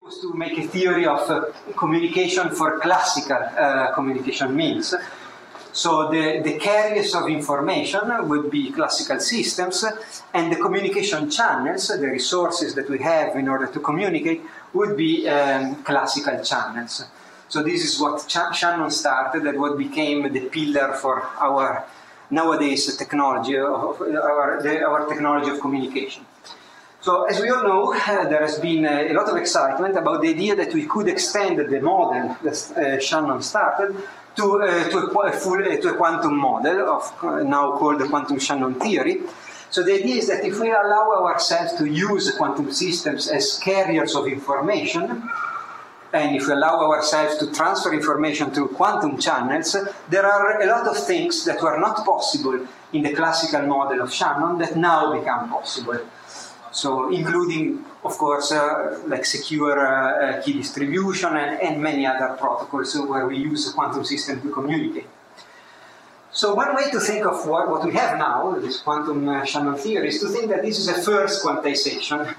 To make a theory of communication for classical communication means. So the carriers of information would be classical systems, and the communication channels, the resources that we have in order to communicate, would be classical channels. So this is what Shannon started and what became the pillar for our nowadays technology, our technology of communication. So, as we all know, there has been a lot of excitement about the idea that we could extend the model that Shannon started to a quantum model, of now called the quantum Shannon theory. So the idea is that if we allow ourselves to use quantum systems as carriers of information, and if we allow ourselves to transfer information through quantum channels, there are a lot of things that were not possible in the classical model of Shannon that now become possible. So, including, of course, like secure key distribution and many other protocols where we use a quantum system to communicate. So, one way to think of what we have now, this quantum Shannon theory, is to think that this is a first quantization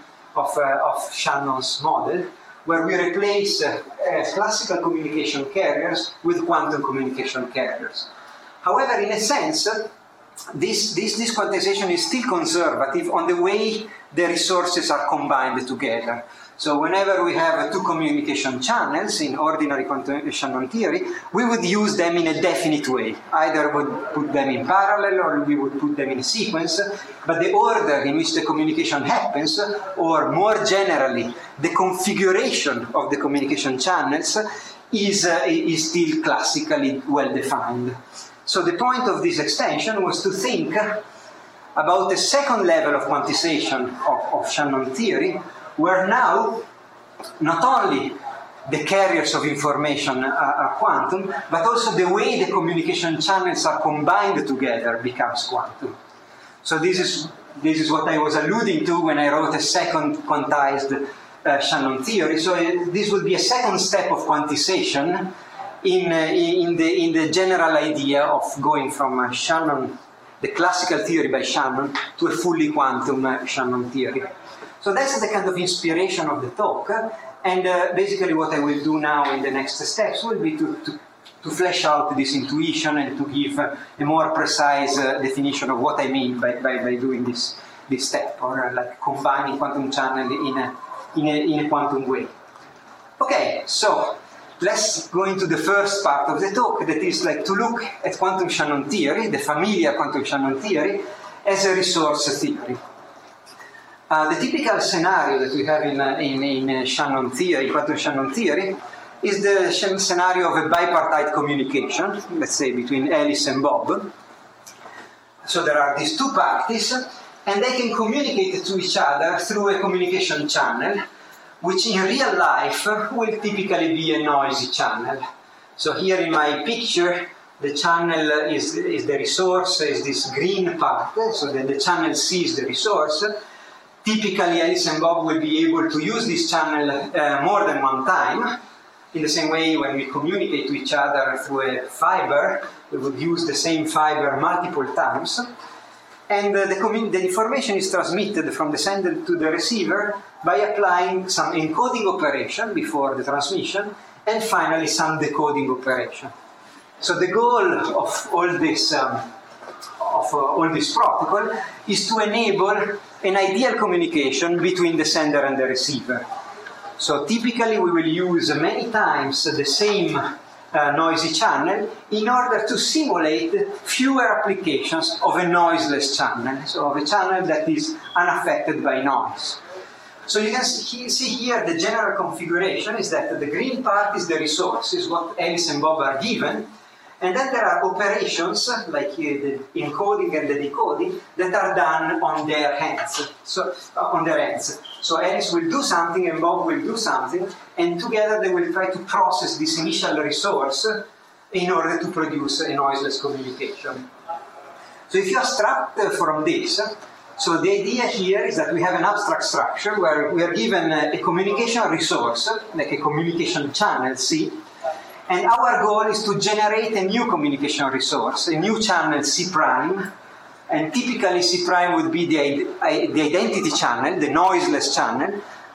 of Shannon's model, where we replace classical communication carriers with quantum communication carriers. However, in a sense, this quantization is still conservative on the way the resources are combined together. So whenever we have two communication channels in ordinary quantum Shannon theory, we would use them in a definite way. Either we would put them in parallel or we would put them in a sequence, but the order in which the communication happens, or more generally, the configuration of the communication channels is still classically well defined. So the point of this extension was to think about the second level of quantization of Shannon theory, where now not only the carriers of information are quantum, but also the way the communication channels are combined together becomes quantum. So this is what I was alluding to when I wrote a second quantized Shannon theory. So this would be a second step of quantization in the general idea of going from Shannon, the classical theory by Shannon, to a fully quantum Shannon theory. So that's the kind of inspiration of the talk, and basically what I will do now in the next steps will be to flesh out this intuition and to give a more precise definition of what I mean by doing this step, or like combining quantum channel in a quantum way. Okay, so let's go into the first part of the talk, that is like to look at quantum Shannon theory, the familiar quantum Shannon theory, as a resource theory. The typical scenario that we have in Shannon theory, quantum Shannon theory, is the scenario of a bipartite communication, let's say between Alice and Bob. So there are these two parties, and they can communicate to each other through a communication channel, which in real life will typically be a noisy channel. So here in my picture, the channel is the resource, is this green part, so that the channel sees the resource. Typically, Alice and Bob will be able to use this channel more than one time. In the same way, when we communicate to each other through a fiber, we would use the same fiber multiple times. And the information is transmitted from the sender to the receiver by applying some encoding operation before the transmission, and finally some decoding operation. So the goal of all this protocol is to enable an ideal communication between the sender and the receiver. So typically we will use many times the same noisy channel in order to simulate fewer applications of a noiseless channel, so of a channel that is unaffected by noise. So you can see here the general configuration is that the green part is the resource, is what Alice and Bob are given, and then there are operations like the encoding and the decoding that are done on their hands. So Alice will do something and Bob will do something, and together they will try to process this initial resource in order to produce a noiseless communication. So if you abstract from this, so the idea here is that we have an abstract structure where we are given a communication resource, like a communication channel C, and our goal is to generate a new communication resource, a new channel C prime, and typically C prime would be the identity channel, the noiseless channel,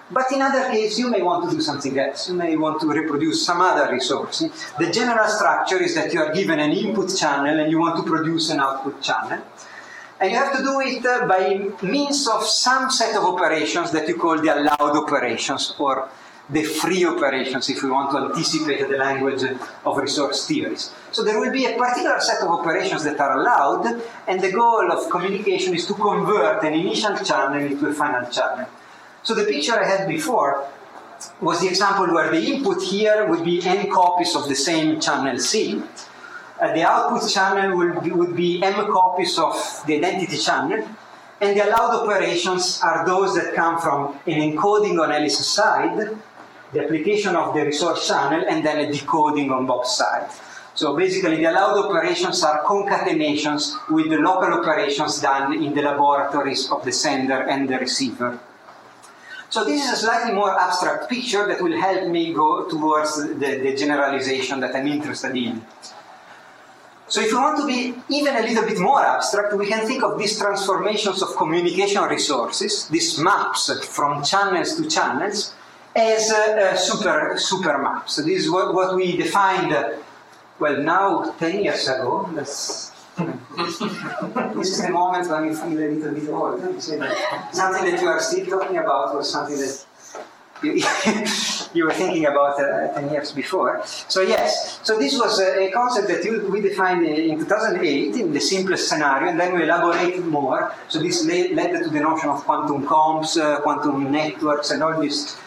But in other cases, you may want to do something else. You may want to reproduce some other resource. The general structure is that you are given an input channel and you want to produce an output channel. And you have to do it by means of some set of operations that you call the allowed operations, or the free operations, if we want to anticipate the language of resource theories. So there will be a particular set of operations that are allowed, and the goal of communication is to convert an initial channel into a final channel. So the picture I had before was the example where the input here would be n copies of the same channel C. The output channel would be m copies of the identity channel, and the allowed operations are those that come from an encoding on Alice's side, the application of the resource channel, and then a decoding on Bob's side. So basically the allowed operations are concatenations with the local operations done in the laboratories of the sender and the receiver. So this is a slightly more abstract picture that will help me go towards the generalization that I'm interested in. So if we want to be even a little bit more abstract, we can think of these transformations of communication resources, these maps from channels to channels, as super maps. So this is what we defined, well, now 10 years ago. This is the moment when you feel a little bit old. Something that you are still talking about was something that you were thinking about 10 years before. So yes, so this was a concept that we defined in 2008 in the simplest scenario, and then we elaborated more. So this led to the notion of quantum comps, quantum networks, and all this,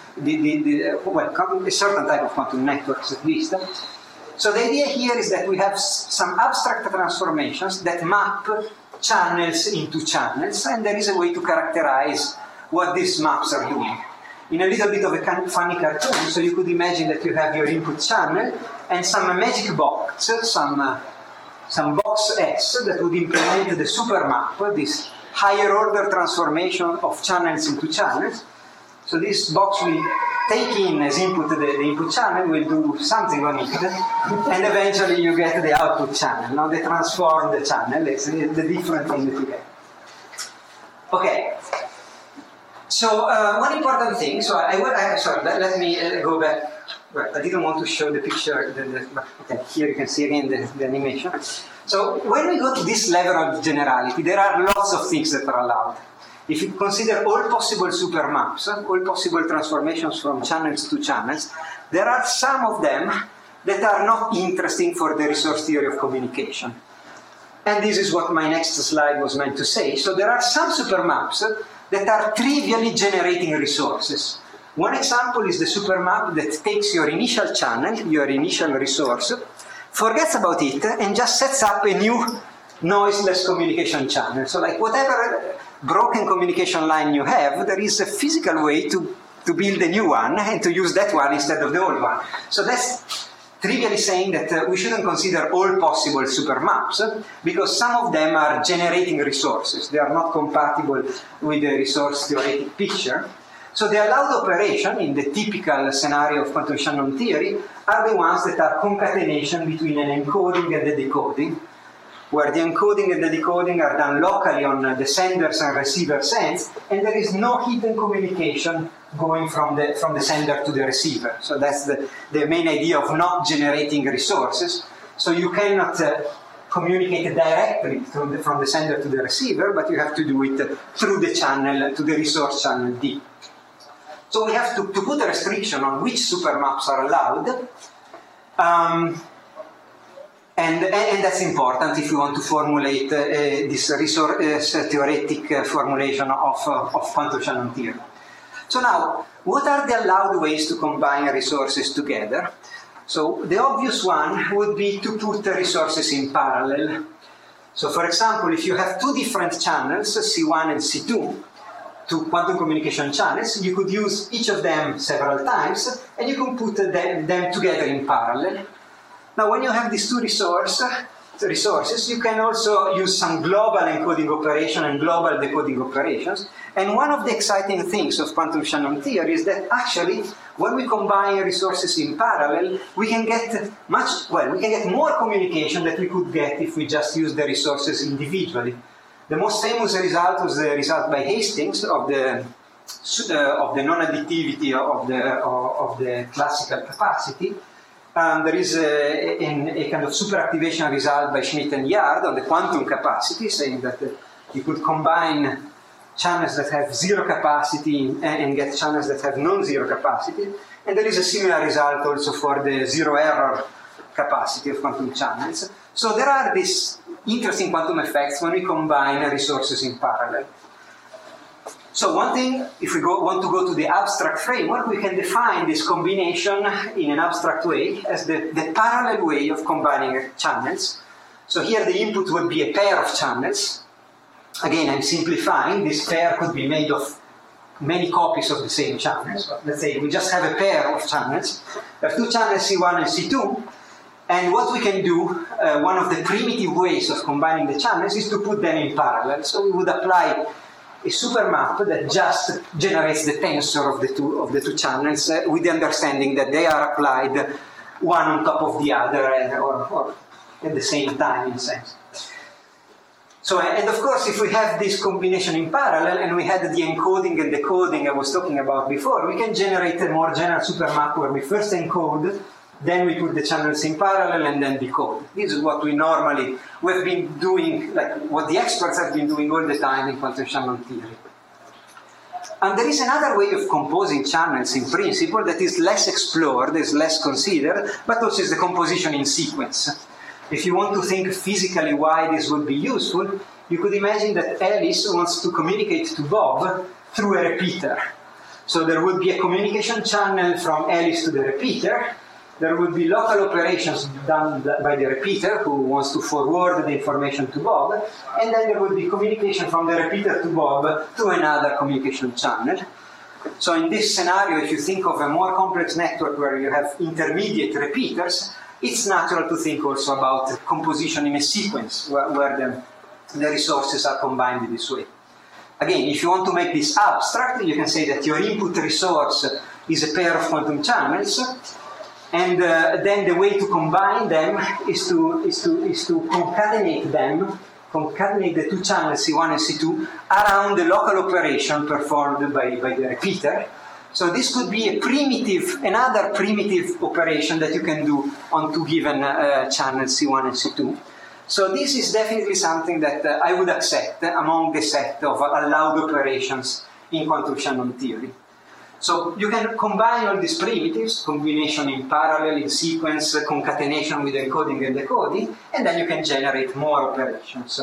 a certain type of quantum networks at least. So the idea here is that we have some abstract transformations that map channels into channels, and there is a way to characterize what these maps are doing. In a little bit of a funny cartoon, so you could imagine that you have your input channel and some magic box, some box S that would implement the supermap, this higher order transformation of channels into channels. So this box will take in as input the input channel, will do something on it, and eventually you get the output channel. Now they transform the channel, it's the different thing that you get. Okay. So one important thing, sorry, let me go back. Well, I didn't want to show the picture, okay, here you can see again the animation. So when we go to this level of generality, there are lots of things that are allowed. If you consider all possible supermaps, all possible transformations from channels to channels, there are some of them that are not interesting for the resource theory of communication. And this is what my next slide was meant to say. So there are some supermaps that are trivially generating resources. One example is the supermap that takes your initial channel, your initial resource, forgets about it, and just sets up a new noiseless communication channel. So like whatever broken communication line you have, there is a physical way to build a new one and to use that one instead of the old one. So that's trivially saying that we shouldn't consider all possible supermaps because some of them are generating resources. They are not compatible with the resource theoretic picture. So the allowed operation in the typical scenario of quantum Shannon theory are the ones that are concatenation between an encoding and a decoding, where the encoding and the decoding are done locally on the senders and receivers ends, and there is no hidden communication going from the sender to the receiver. So that's the main idea of not generating resources. So you cannot communicate directly from the sender to the receiver, but you have to do it through the channel, to the resource channel D. So we have to put a restriction on which supermaps are allowed. And that's important if you want to formulate this resource theoretic formulation of quantum Shannon theory. So now, what are the allowed ways to combine resources together? So the obvious one would be to put the resources in parallel. So for example, if you have two different channels, C1 and C2, two quantum communication channels, you could use each of them several times, and you can put them together in parallel. Now, when you have these two resources, you can also use some global encoding operation and global decoding operations. And one of the exciting things of quantum Shannon theory is that actually, when we combine resources in parallel, we can get more communication than we could get if we just use the resources individually. The most famous result was the result by Hastings of the non-additivity of the classical capacity. There is a kind of superactivation result by Schmidt and Yard on the quantum capacity, saying that you could combine channels that have zero capacity and get channels that have non-zero capacity. And there is a similar result also for the zero error capacity of quantum channels. So there are these interesting quantum effects when we combine resources in parallel. So one thing, if we want to go to the abstract framework, we can define this combination in an abstract way as the parallel way of combining channels. So here the input would be a pair of channels. Again, I'm simplifying. This pair could be made of many copies of the same channel. So let's say we just have a pair of channels. We have two channels C1 and C2. And what we can do, one of the primitive ways of combining the channels is to put them in parallel. So we would apply a supermap that just generates the tensor of the two channels with the understanding that they are applied one on top of the other or at the same time in a sense. So, and of course, if we have this combination in parallel and we had the encoding and decoding I was talking about before, we can generate a more general supermap where we first encode, then we put the channels in parallel and then decode. This is what we've been doing, like what the experts have been doing all the time in quantum Shannon theory. And there is another way of composing channels in principle that is less explored, is less considered, but also is the composition in sequence. If you want to think physically why this would be useful, you could imagine that Alice wants to communicate to Bob through a repeater. So there would be a communication channel from Alice to the repeater. There would be local operations done by the repeater who wants to forward the information to Bob, and then there would be communication from the repeater to Bob to another communication channel. So in this scenario, if you think of a more complex network where you have intermediate repeaters, it's natural to think also about composition in a sequence where the resources are combined in this way. Again, if you want to make this abstract, you can say that your input resource is a pair of quantum channels. And then the way to combine them is to concatenate the two channels C1 and C2 around the local operation performed by the repeater. So this could be another primitive operation that you can do on two given channels C1 and C2. So this is definitely something that I would accept among the set of allowed operations in quantum Shannon theory. So you can combine all these primitives, combination in parallel, in sequence, concatenation with encoding and decoding, and then you can generate more operations.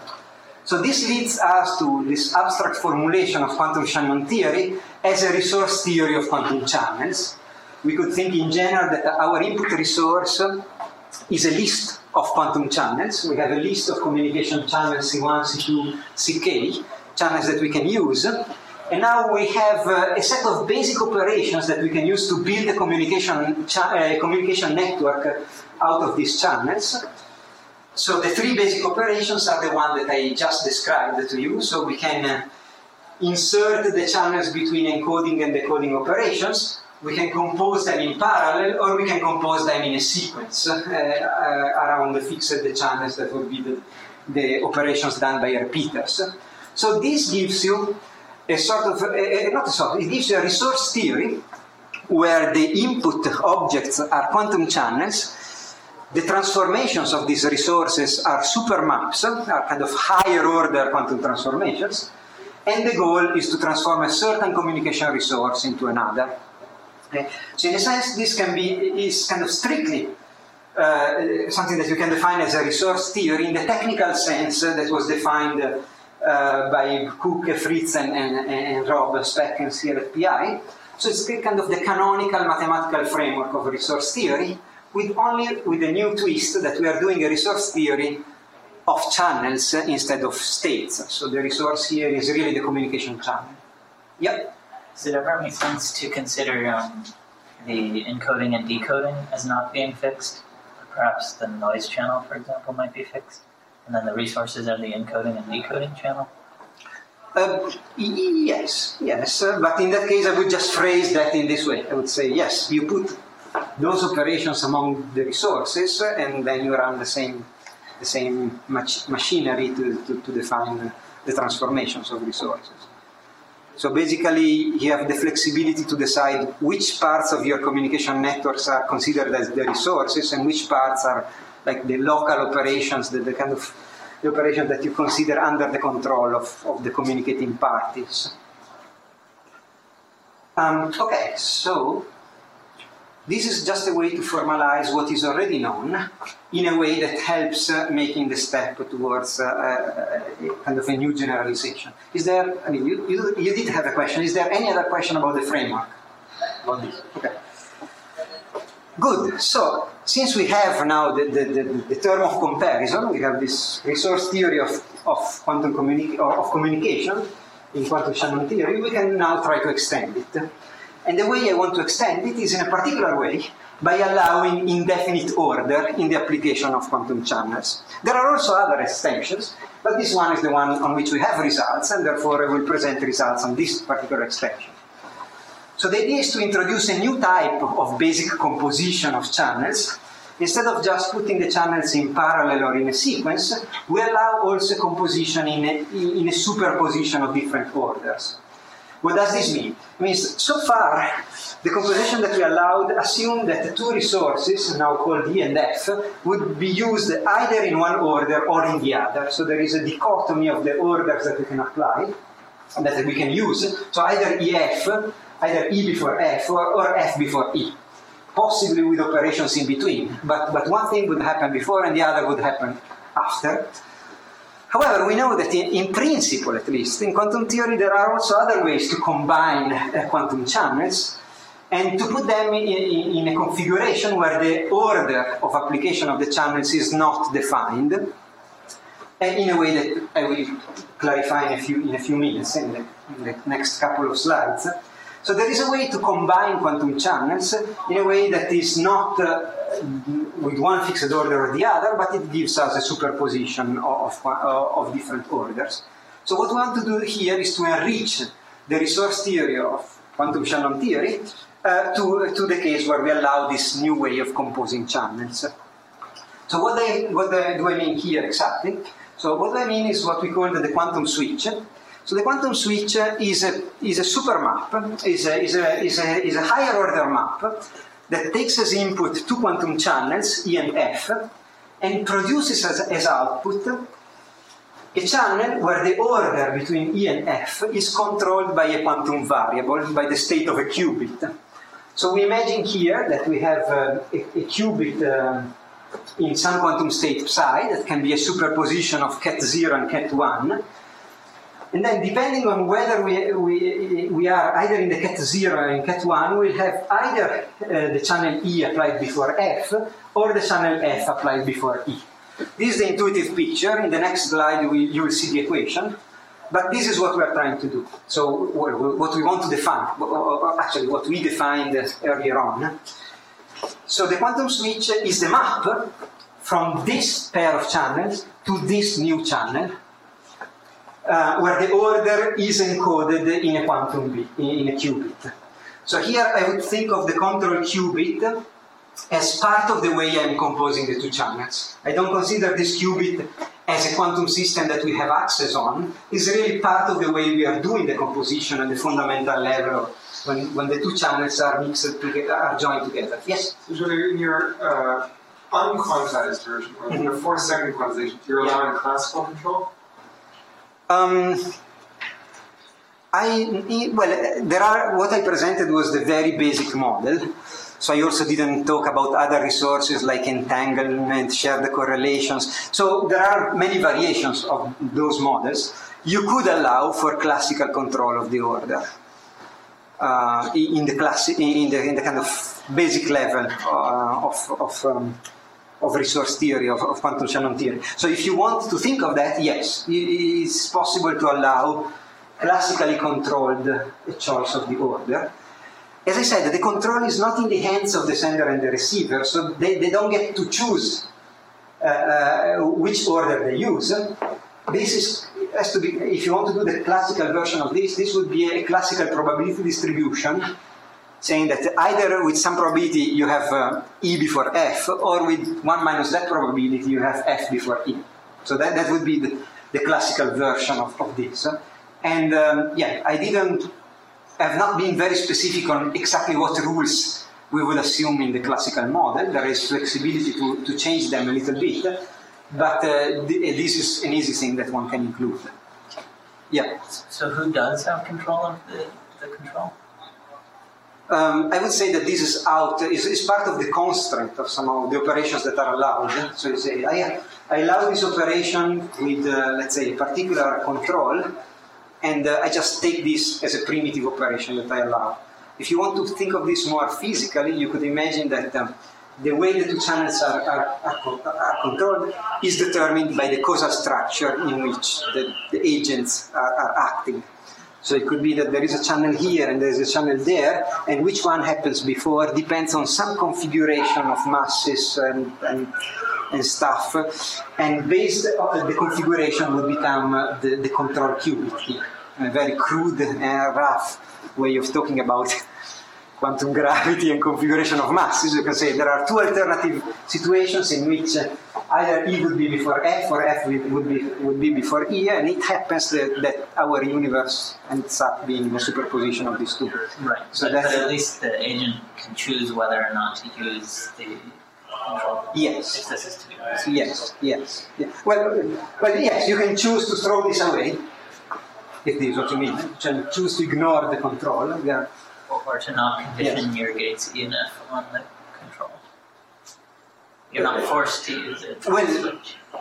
So this leads us to this abstract formulation of quantum Shannon theory as a resource theory of quantum channels. We could think in general that our input resource is a list of quantum channels. We have a list of communication channels C1, C2, CK, channels that we can use. And now we have a set of basic operations that we can use to build a communication network out of these channels. So the three basic operations are the one that I just described to you. So we can insert the channels between encoding and decoding operations. We can compose them in parallel, or we can compose them in a sequence around the fixed channels that would be the operations done by repeaters. So this gives you it gives you a resource theory where the input objects are quantum channels. The transformations of these resources are supermaps, are kind of higher order quantum transformations, and the goal is to transform a certain communication resource into another. Okay? So in a sense, this is kind of strictly something that you can define as a resource theory in the technical sense that was defined by Cook, Fritz, and Rob Speckens here at PI. So it's kind of the canonical mathematical framework of resource theory, with a new twist that we are doing a resource theory of channels instead of states. So the resource here is really the communication channel. Yep. Does it ever make sense to consider the encoding and decoding as not being fixed? Perhaps the noise channel, for example, might be fixed, and then the resources are the encoding and decoding channel? Yes, but in that case I would just phrase that in this way. I would say, yes, you put those operations among the resources, and then you run the same machinery to define the transformations of resources. So basically, you have the flexibility to decide which parts of your communication networks are considered as the resources and which parts are like the local operations, the kind of the operation that you consider under the control of the communicating parties. Okay, so this is just a way to formalize what is already known in a way that helps making the step towards kind of a new generalization. Is there, I mean, you did have a question. Is there any other question about the framework? About this? Okay. Good. So, since we have now the term of comparison, we have this resource theory of communication in quantum Shannon theory, we can now try to extend it. And the way I want to extend it is in a particular way by allowing indefinite order in the application of quantum channels. There are also other extensions, but this one is the one on which we have results, and therefore I will present results on this particular extension. So the idea is to introduce a new type of basic composition of channels. Instead of just putting the channels in parallel or in a sequence, we allow also composition in a superposition of different orders. What does this mean? It means, so far, the composition that we allowed assumed that the two resources, now called E and F, would be used either in one order or in the other. So there is a dichotomy of the orders that we can apply, that we can use. So either EF, either E before F, or F before E. Possibly with operations in between. But one thing would happen before and the other would happen after. However, we know that in principle, at least, in quantum theory, there are also other ways to combine quantum channels and to put them in a configuration where the order of application of the channels is not defined, in a way that I will clarify in a few minutes, in the next couple of slides. So there is a way to combine quantum channels in a way that is not with one fixed order or the other, but it gives us a superposition of different orders. So what we want to do here is to enrich the resource theory of quantum Shannon theory to the case where we allow this new way of composing channels. So what do I mean here exactly? So what I mean is what we call the quantum switch. So the quantum switch is a super map, is a higher order map that takes as input two quantum channels, E and F, and produces as output a channel where the order between E and F is controlled by a quantum variable, by the state of a qubit. So we imagine here that we have a qubit in some quantum state psi that can be a superposition of ket 0 and ket 1. And then, depending on whether we are either in the ket 0 or in ket 1, we'll have either the channel E applied before F or the channel F applied before E. This is the intuitive picture. In the next slide, you will see the equation. But this is what we are trying to do. So, what we want to define, actually what we defined earlier on. So the quantum switch is the map from this pair of channels to this new channel, where the order is encoded in a quantum bit, in a qubit. So here I would think of the control qubit as part of the way I'm composing the two channels. I don't consider this qubit as a quantum system that we have access on. It's really part of the way we are doing the composition at the fundamental level when the two channels are mixed together, are joined together. Yes? So in your unquantized version, or in the 4-second quantization, you're allowing classical control? What I presented was the very basic model. So I also didn't talk about other resources like entanglement, shared correlations. So there are many variations of those models. You could allow for classical control of the order in the kind of basic level of resource theory, of quantum Shannon theory. So if you want to think of that, yes, it's possible to allow classically controlled choice of the order. As I said, the control is not in the hands of the sender and the receiver, so they don't get to choose which order they use. This has to be, if you want to do the classical version of this would be a classical probability distribution, saying that either with some probability you have E before F, or with 1 minus that probability you have F before E. So that would be the classical version of this. And I have not been very specific on exactly what rules we would assume in the classical model. There is flexibility to change them a little bit, but this is an easy thing that one can include. Yeah. So who does have control of the control? I would say that this is part of the constraint of some of the operations that are allowed. So you say, I allow this operation with, let's say, a particular control, and I just take this as a primitive operation that I allow. If you want to think of this more physically, you could imagine that the way the two channels are controlled is determined by the causal structure in which the agents are acting. So it could be that there is a channel here and there is a channel there, and which one happens before depends on some configuration of masses and stuff. And based on the configuration will become the control qubit here. A very crude and rough way of talking about quantum gravity and configuration of masses. You can say there are two alternative situations in which either E would be before F or F would be before E, and it happens that our universe ends up being a superposition of these two. Right. So but at least the agent can choose whether or not to use the control. Yes. If this is to be used. Yes. Well, yes, you can choose to throw this away, if this is what you mean. You can choose to ignore the control. Yeah. Or to not condition your gates ENF on the control. You're not forced to use it. Well,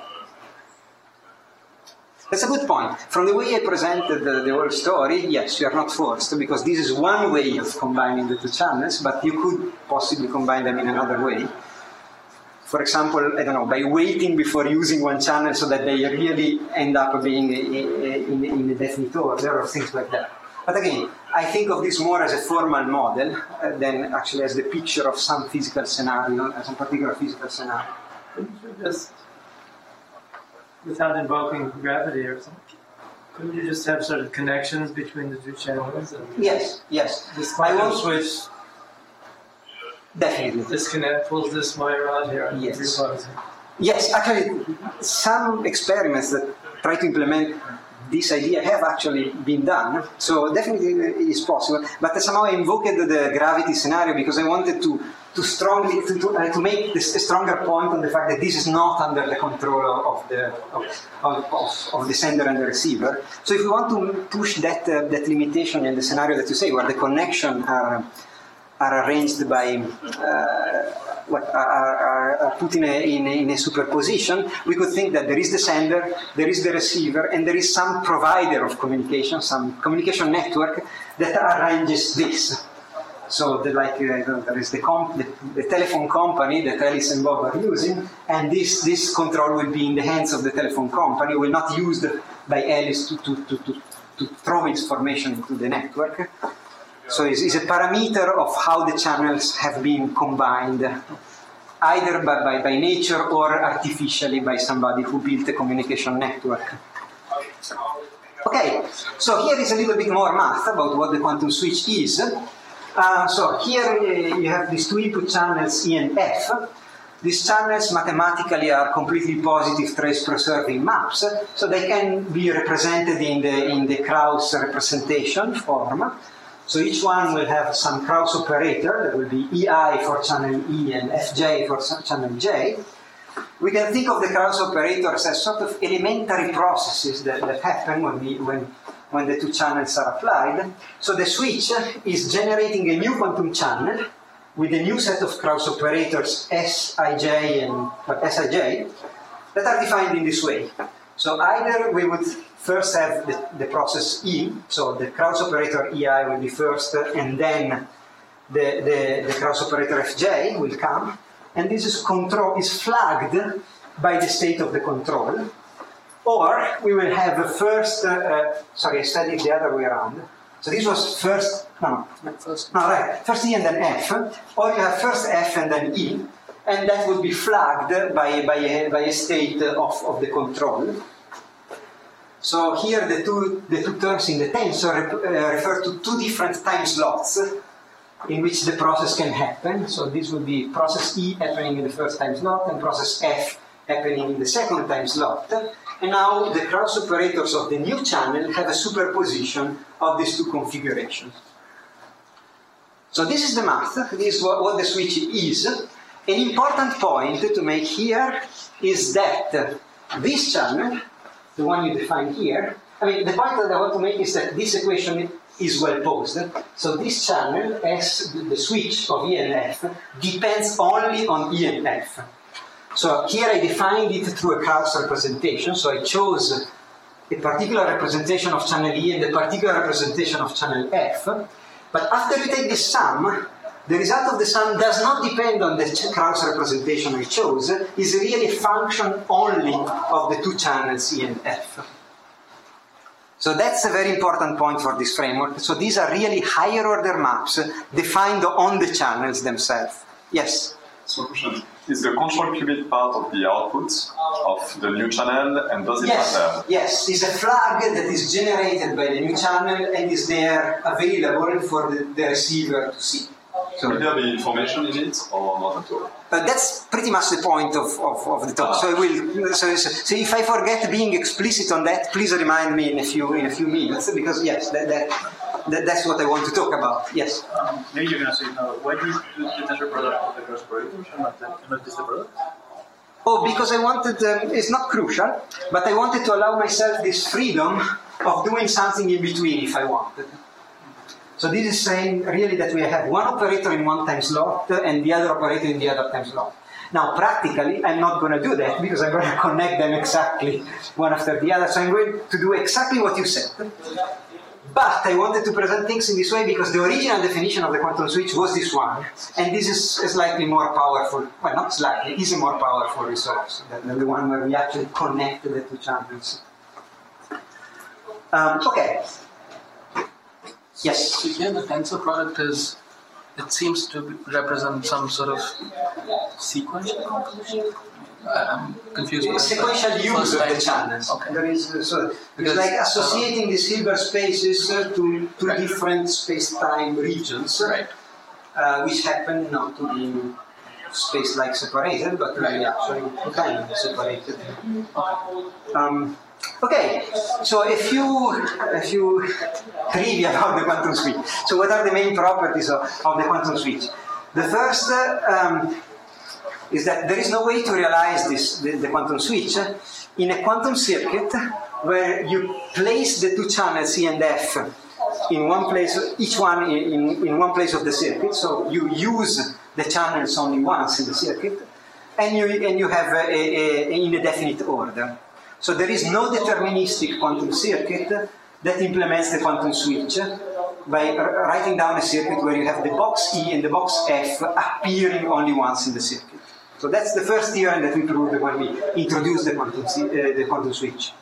that's a good point. From the way I presented the whole story, yes, you are not forced, because this is one way of combining the two channels, but you could possibly combine them in another way. For example, I don't know, by waiting before using one channel so that they really end up being in a definite order or things like that. But again, I think of this more as a formal model than actually as the picture of some physical scenario, some particular physical scenario. Couldn't you just, without invoking gravity or something, couldn't you just have sort of connections between the two channels? And Yes. this quantum switch Definitely. disconnect, pulls this wire out here and Yes. replugs it. Yes, actually, some experiments that try to implement this idea have actually been done, so definitely it is possible. But somehow I invoked the gravity scenario because I wanted to strongly to make a stronger point on the fact that this is not under the control of the sender and the receiver. So if we want to push that limitation in the scenario that you say, where the connections are arranged by are put in a superposition, we could think that there is the sender, there is the receiver, and there is some provider of communication, some communication network that arranges this. So there is the telephone company that Alice and Bob are using, and this control will be in the hands of the telephone company, will not used by Alice to throw information into the network. So it's a parameter of how the channels have been combined, either by nature or artificially by somebody who built a communication network. Okay, so here is a little bit more math about what the quantum switch is. So here you have these two input channels E and F. These channels mathematically are completely positive trace-preserving maps, so they can be represented in the Krauss representation form. So each one will have some Krauss operator, that will be EI for channel E and Fj for channel J. We can think of the Krauss operators as sort of elementary processes that happen when the two channels are applied. So the switch is generating a new quantum channel with a new set of Krauss operators Sij and Sij that are defined in this way. So either we would first have the process E, so the Krauss operator EI will be first, and then the Krauss operator Fj will come, and this is flagged by the state of the control. Or we will have first, I said it the other way around. So this was first E and then F, or you have first F and then E, and that would be flagged by a state of the control. So here the two terms in the tensor refer to two different time slots in which the process can happen. So this would be process E happening in the first time slot and process F happening in the second time slot. And now the cross operators of the new channel have a superposition of these two configurations. So this is the math, this is what the switch is. An important point to make here is that this channel, the one you define here, the point that I want to make is that this equation is well posed. So this channel, as the switch of E and F, depends only on E and F. So here I defined it through a Krauss representation. So I chose a particular representation of channel E and a particular representation of channel F. But after you take this sum, the result of the sum does not depend on the Krauss representation I chose. It's really a function only of the two channels E and F. So that's a very important point for this framework. So these are really higher order maps defined on the channels themselves. Yes? So question, is the control qubit part of the output of the new channel, and does it matter? Yes, it's a flag that is generated by the new channel and is there available for the receiver to see. So will there be information in it or not at all? That's pretty much the point of the talk. So if I forget being explicit on that, please remind me in a few minutes, because yes, that's what I want to talk about. Yes. Maybe you're going to say, why do you do the tensor product of the cross operators and not just the product? Oh, because I wanted, it's not crucial, but I wanted to allow myself this freedom of doing something in between if I wanted. So this is saying really that we have one operator in one time slot and the other operator in the other time slot. Now practically I'm not going to do that because I'm going to connect them exactly one after the other. So I'm going to do exactly what you said. But I wanted to present things in this way because the original definition of the quantum switch was this one. And this is a slightly more powerful, well not slightly, is a more powerful resource than the one where we actually connect the two channels. Okay. Yes? So here the tensor product is, it seems to represent some sort of sequential composition. I'm confused. Sequential use of the channels. Okay. There is, it's like associating these Hilbert spaces to two different space-time regions, right. Which happen not to be space-like separated, but really actually kind of separated. Okay, so a few trivia about the quantum switch. So what are the main properties of the quantum switch? The first is that there is no way to realize the quantum switch in a quantum circuit where you place the two channels E and F in one place, each one in one place of the circuit. So you use the channels only once in the circuit, and you have in a definite order. So there is no deterministic quantum circuit that implements the quantum switch by writing down a circuit where you have the box E and the box F appearing only once in the circuit. So that's the first theorem that we proved when we introduced the quantum switch.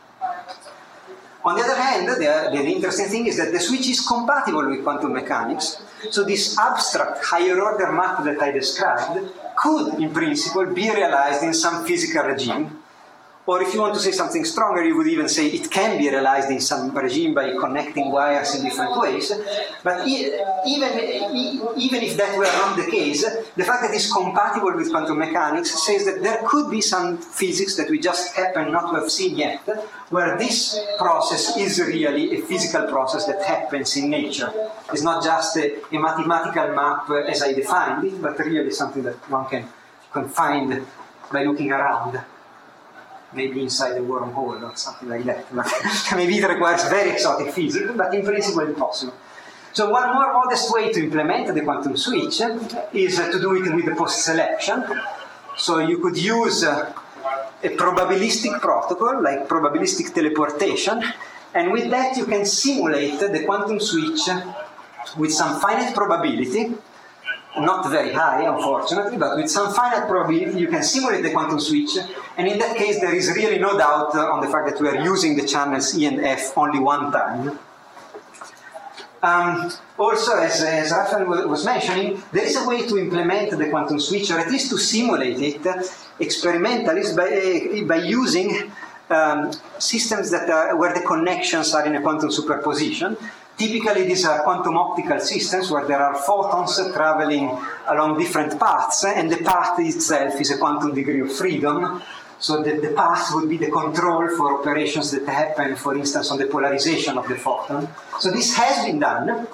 On the other hand, the interesting thing is that the switch is compatible with quantum mechanics. So this abstract higher order map that I described could, in principle, be realized in some physical regime. Or if you want to say something stronger, you would even say it can be realized in some regime by connecting wires in different ways. But even if that were not the case, the fact that it's compatible with quantum mechanics says that there could be some physics that we just happen not to have seen yet, where this process is really a physical process that happens in nature. It's not just a mathematical map as I defined it, but really something that one can find by looking around. Maybe inside a wormhole or something like that. Maybe it requires very exotic physics, but in principle it's possible. So one more modest way to implement the quantum switch is to do it with the post-selection. So you could use a probabilistic protocol, like probabilistic teleportation, and with that you can simulate the quantum switch with some finite probability. Not very high, unfortunately, but with some finite probability you can simulate the quantum switch, and in that case there is really no doubt on the fact that we are using the channels E and F only one time. Also, as Raphael was mentioning, there is a way to implement the quantum switch, or at least to simulate it experimentally by using systems where the connections are in a quantum superposition. Typically, these are quantum optical systems where there are photons traveling along different paths, and the path itself is a quantum degree of freedom. So the path would be the control for operations that happen, for instance, on the polarization of the photon. So this has been done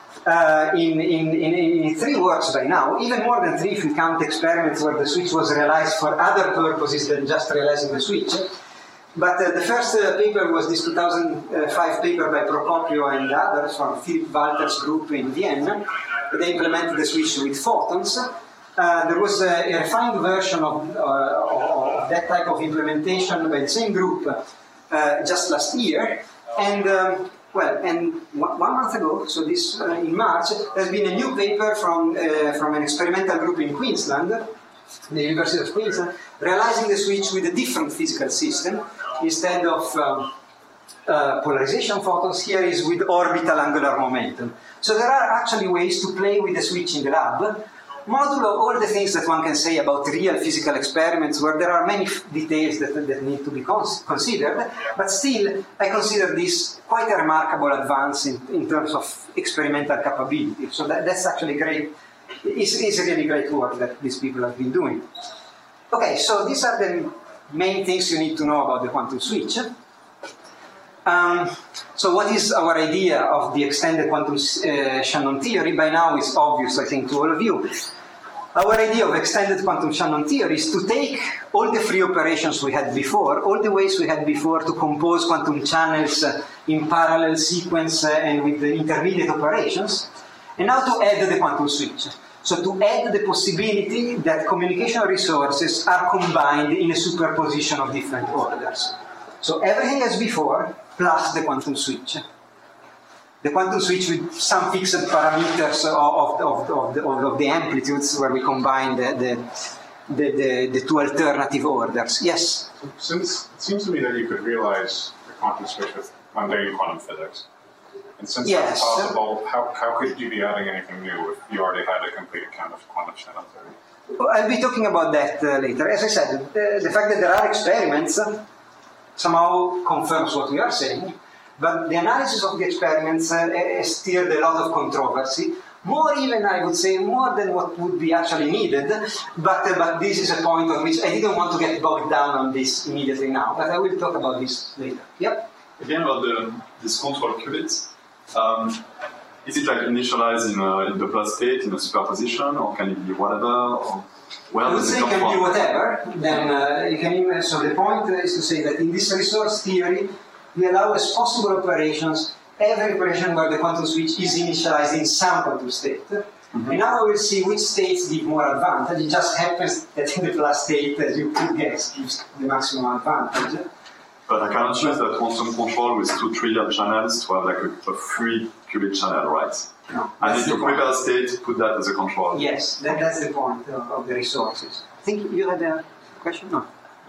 in 3 works by now, even more than 3 if you count experiments where the switch was realized for other purposes than just realizing the switch. But the first paper was this 2005 paper by Procopio and others from Philip Walter's group in Vienna. They implemented the switch with photons. There was a refined version of that type of implementation by the same group just last year. And and 1 month ago, so this in March, there's been a new paper from an experimental group in Queensland, the University of Queensland, realizing the switch with a different physical system. Instead of polarization photons, here is with orbital angular momentum. So there are actually ways to play with the switch in the lab, modulo all the things that one can say about real physical experiments where there are many details that need to be considered, but still I consider this quite a remarkable advance in terms of experimental capability. So that's actually great. It's really great work that these people have been doing. Okay, so these are the main things you need to know about the quantum switch. So what is our idea of the extended quantum Shannon theory? By now it's obvious, I think, to all of you. Our idea of extended quantum Shannon theory is to take all the free operations we had before, all the ways we had before to compose quantum channels in parallel sequence and with the intermediate operations, and now to add the quantum switch. So to add the possibility that communication resources are combined in a superposition of different orders. So everything as before, plus the quantum switch. The quantum switch with some fixed parameters of the amplitudes where we combine the 2 alternative orders. Yes? Since it seems to me that you could realize the quantum switch with mundane quantum physics. And since that's possible, how could you be adding anything new if you already had a complete account of quantum Shannon theory? Well, I'll be talking about that later. As I said, the fact that there are experiments somehow confirms what we are saying, but the analysis of the experiments stirred a lot of controversy, more even, I would say, more than what would be actually needed, but this is a point on which I didn't want to get bogged down on this immediately now, but I will talk about this later. Yep? Again, about this control qubits, is it like initialized in the plus state, in a superposition, or can it be whatever? Or where I would does it say it come can from? be whatever. Then you can even, so the point is to say that in this resource theory, we allow as possible operations every operation where the quantum switch is initialized in some quantum state. Mm-hmm. And now we will see which states give more advantage. It just happens that in the plus state, as you could guess, gives the maximum advantage. But I cannot use that quantum control with 2 trivial channels to have like a 3 qubit channel, right? No, I need to prepare state, put that as a control. Yes, that's the point of the resources. I think you had a question? No.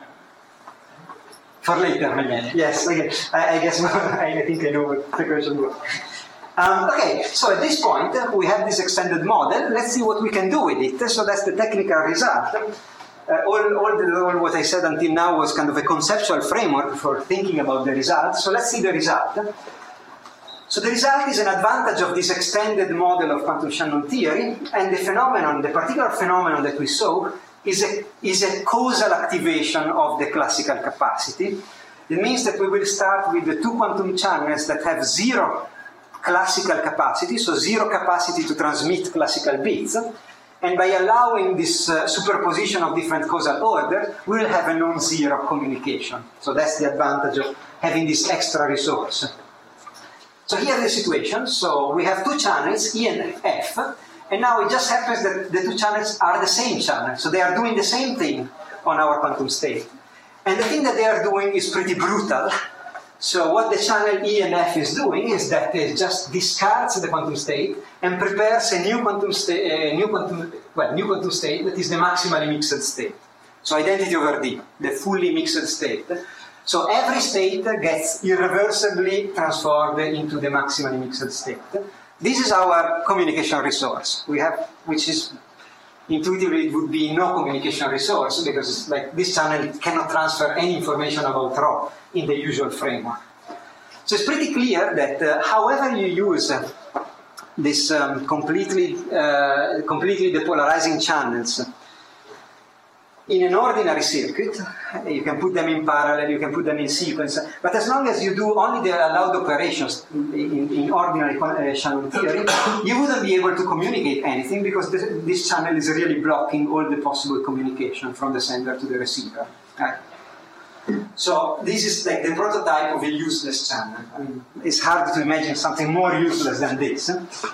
For later, maybe. Yes, okay. I guess I think I know what the question was. Okay, so at this point, we have this extended model. Let's see what we can do with it. So that's the technical result. All what I said until now was kind of a conceptual framework for thinking about the result. So let's see the result. So the result is an advantage of this extended model of quantum Shannon theory, and the particular phenomenon that we saw is a causal activation of the classical capacity. It means that we will start with the 2 quantum channels that have 0 classical capacity, so 0 capacity to transmit classical bits. And by allowing this superposition of different causal orders, we will have a non-zero communication. So that's the advantage of having this extra resource. So here the situation. So we have 2 channels, E and F, and now it just happens that the 2 channels are the same channel. So they are doing the same thing on our quantum state. And the thing that they are doing is pretty brutal. So what the channel E and F is doing is that it just discards the quantum state and prepares a new quantum state, new quantum state that is the maximally mixed state. So identity over D, the fully mixed state. So every state gets irreversibly transformed into the maximally mixed state. This is our communication resource. We have, which is intuitively it would be no communication resource because like this channel cannot transfer any information about ρ in the usual framework. So it's pretty clear that however you use this completely depolarizing channels, in an ordinary circuit, you can put them in parallel, you can put them in sequence, but as long as you do only the allowed operations in ordinary channel theory, you wouldn't be able to communicate anything because this channel is really blocking all the possible communication from the sender to the receiver. Right? So this is like the prototype of a useless channel. I mean, it's hard to imagine something more useless than this.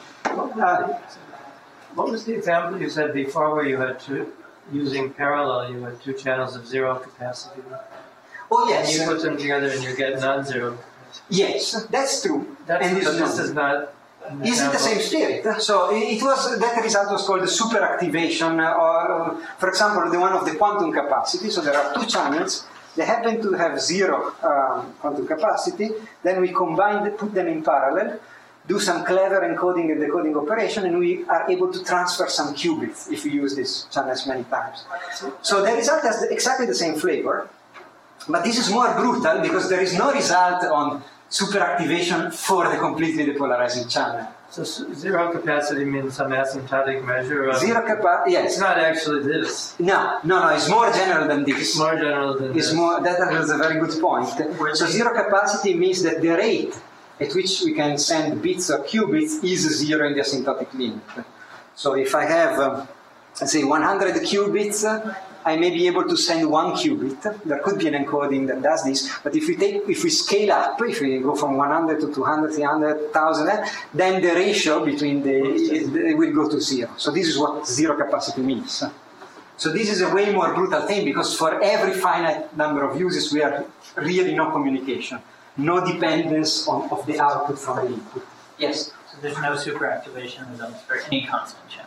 What was the example you said before where you had using parallel, you had two channels of zero capacity? Oh yes. And you put them together and you get non-zero. Yes, that's true. This is not. Is it the same spirit? So it was that result was called the superactivation, or for example, the one of the quantum capacity. So there are two channels. They happen to have zero quantum capacity. Then we put them in parallel, do some clever encoding and decoding operation, and we are able to transfer some qubits if we use these channels many times. So the result has exactly the same flavor, but this is more brutal because there is no result on superactivation for the completely depolarizing channel. So zero capacity means some asymptotic measure of... Zero capacity, yes. It's not actually this. No, it's more general than this. It's more general than this. That was a very good point. So zero capacity means that the rate at which we can send bits or qubits is zero in the asymptotic limit. So if I have, let's say, 100 qubits, I may be able to send one qubit. There could be an encoding that does this, but if we scale up, if we go from 100 to 200, 300, 1,000, then the ratio between it will go to zero. So this is what zero capacity means. So this is a way more brutal thing because for every finite number of uses, we have really no communication. No dependence of the output from the input. Yes? So there's no superactivation results for any constant channels?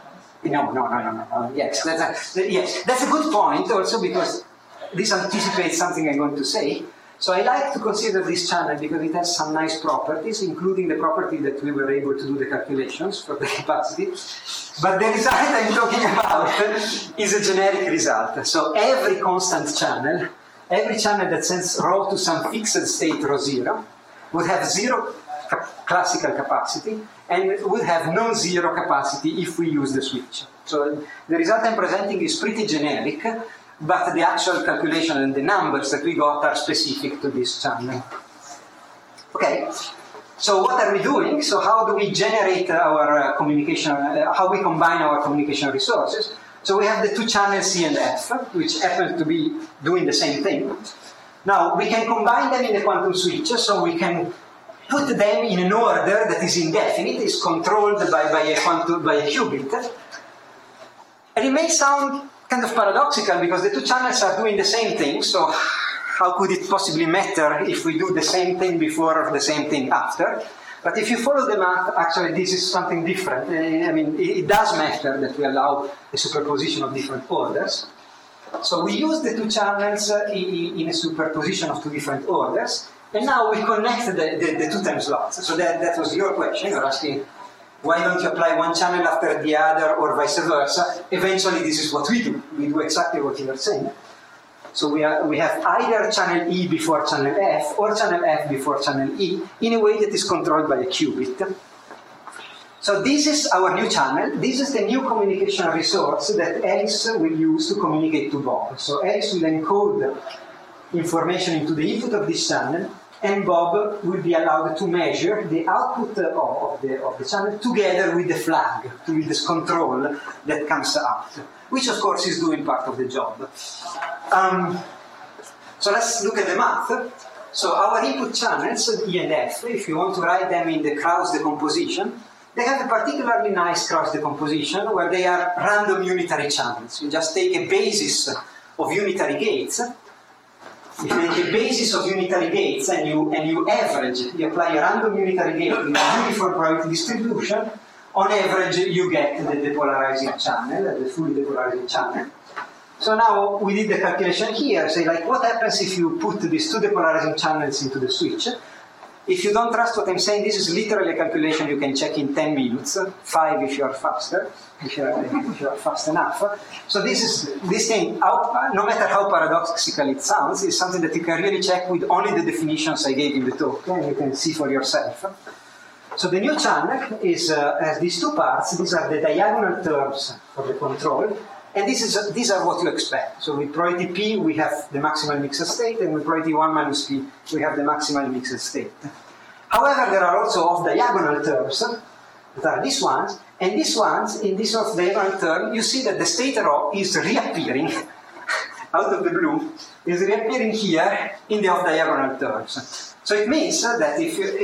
No. Yes, that's a good point also because this anticipates something I'm going to say. So I like to consider this channel because it has some nice properties, including the property that we were able to do the calculations for the capacity. But the result I'm talking about is a generic result. So every constant channel, every channel that sends rho to some fixed state ρ0 would have zero classical capacity and would have non-zero capacity if we use the switch. So the result I'm presenting is pretty generic, but the actual calculation and the numbers that we got are specific to this channel. Okay, so what are we doing? So how do we generate our communication, how we combine our communication resources? So we have the two channels C and F, which happen to be doing the same thing. Now, we can combine them in the quantum switch, so we can put them in an order that is indefinite, is controlled by a qubit. And it may sound kind of paradoxical because the two channels are doing the same thing, so how could it possibly matter if we do the same thing before or the same thing after? But if you follow the math, actually this is something different. I mean, it does matter that we allow a superposition of different orders. So we use the two channels in a superposition of two different orders, and now we connect the two time slots. So that was your question. You're asking, why don't you apply one channel after the other or vice versa? Eventually, this is what we do. We do exactly what you are saying. So we have either channel E before channel F or channel F before channel E in a way that is controlled by a qubit. So this is our new channel. This is the new communication resource that Alice will use to communicate to Bob. So Alice will encode information into the input of this channel, and Bob will be allowed to measure the output of the channel together with the flag, with this control that comes out, which of course is doing part of the job. So let's look at the math. So our input channels, E and F, if you want to write them in the Krauss decomposition, they have a particularly nice Krauss decomposition where they are random unitary channels. You just take a basis of unitary gates. You take a basis of unitary gates and you average, you apply a random unitary gate with a uniform probability distribution. On average, you get the depolarizing channel, the fully depolarizing channel. So now we did the calculation here, say like what happens if you put these two depolarizing channels into the switch? If you don't trust what I'm saying, this is literally a calculation you can check in 10 minutes, 5 if you are faster, if you are fast enough. So this thing, no matter how paradoxical it sounds, is something that you can really check with only the definitions I gave in the talk, and you can see for yourself. So the new channel has these two parts. These are the diagonal terms for the control, And these are what you expect. So with probability P, we have the maximal mixed state, and with probability 1 minus P, we have the maximal mixed state. However, there are also off-diagonal terms, that are these ones, and these ones, in this off-diagonal term, you see that the state rho is reappearing out of the blue, is reappearing here in the off-diagonal terms. So it means that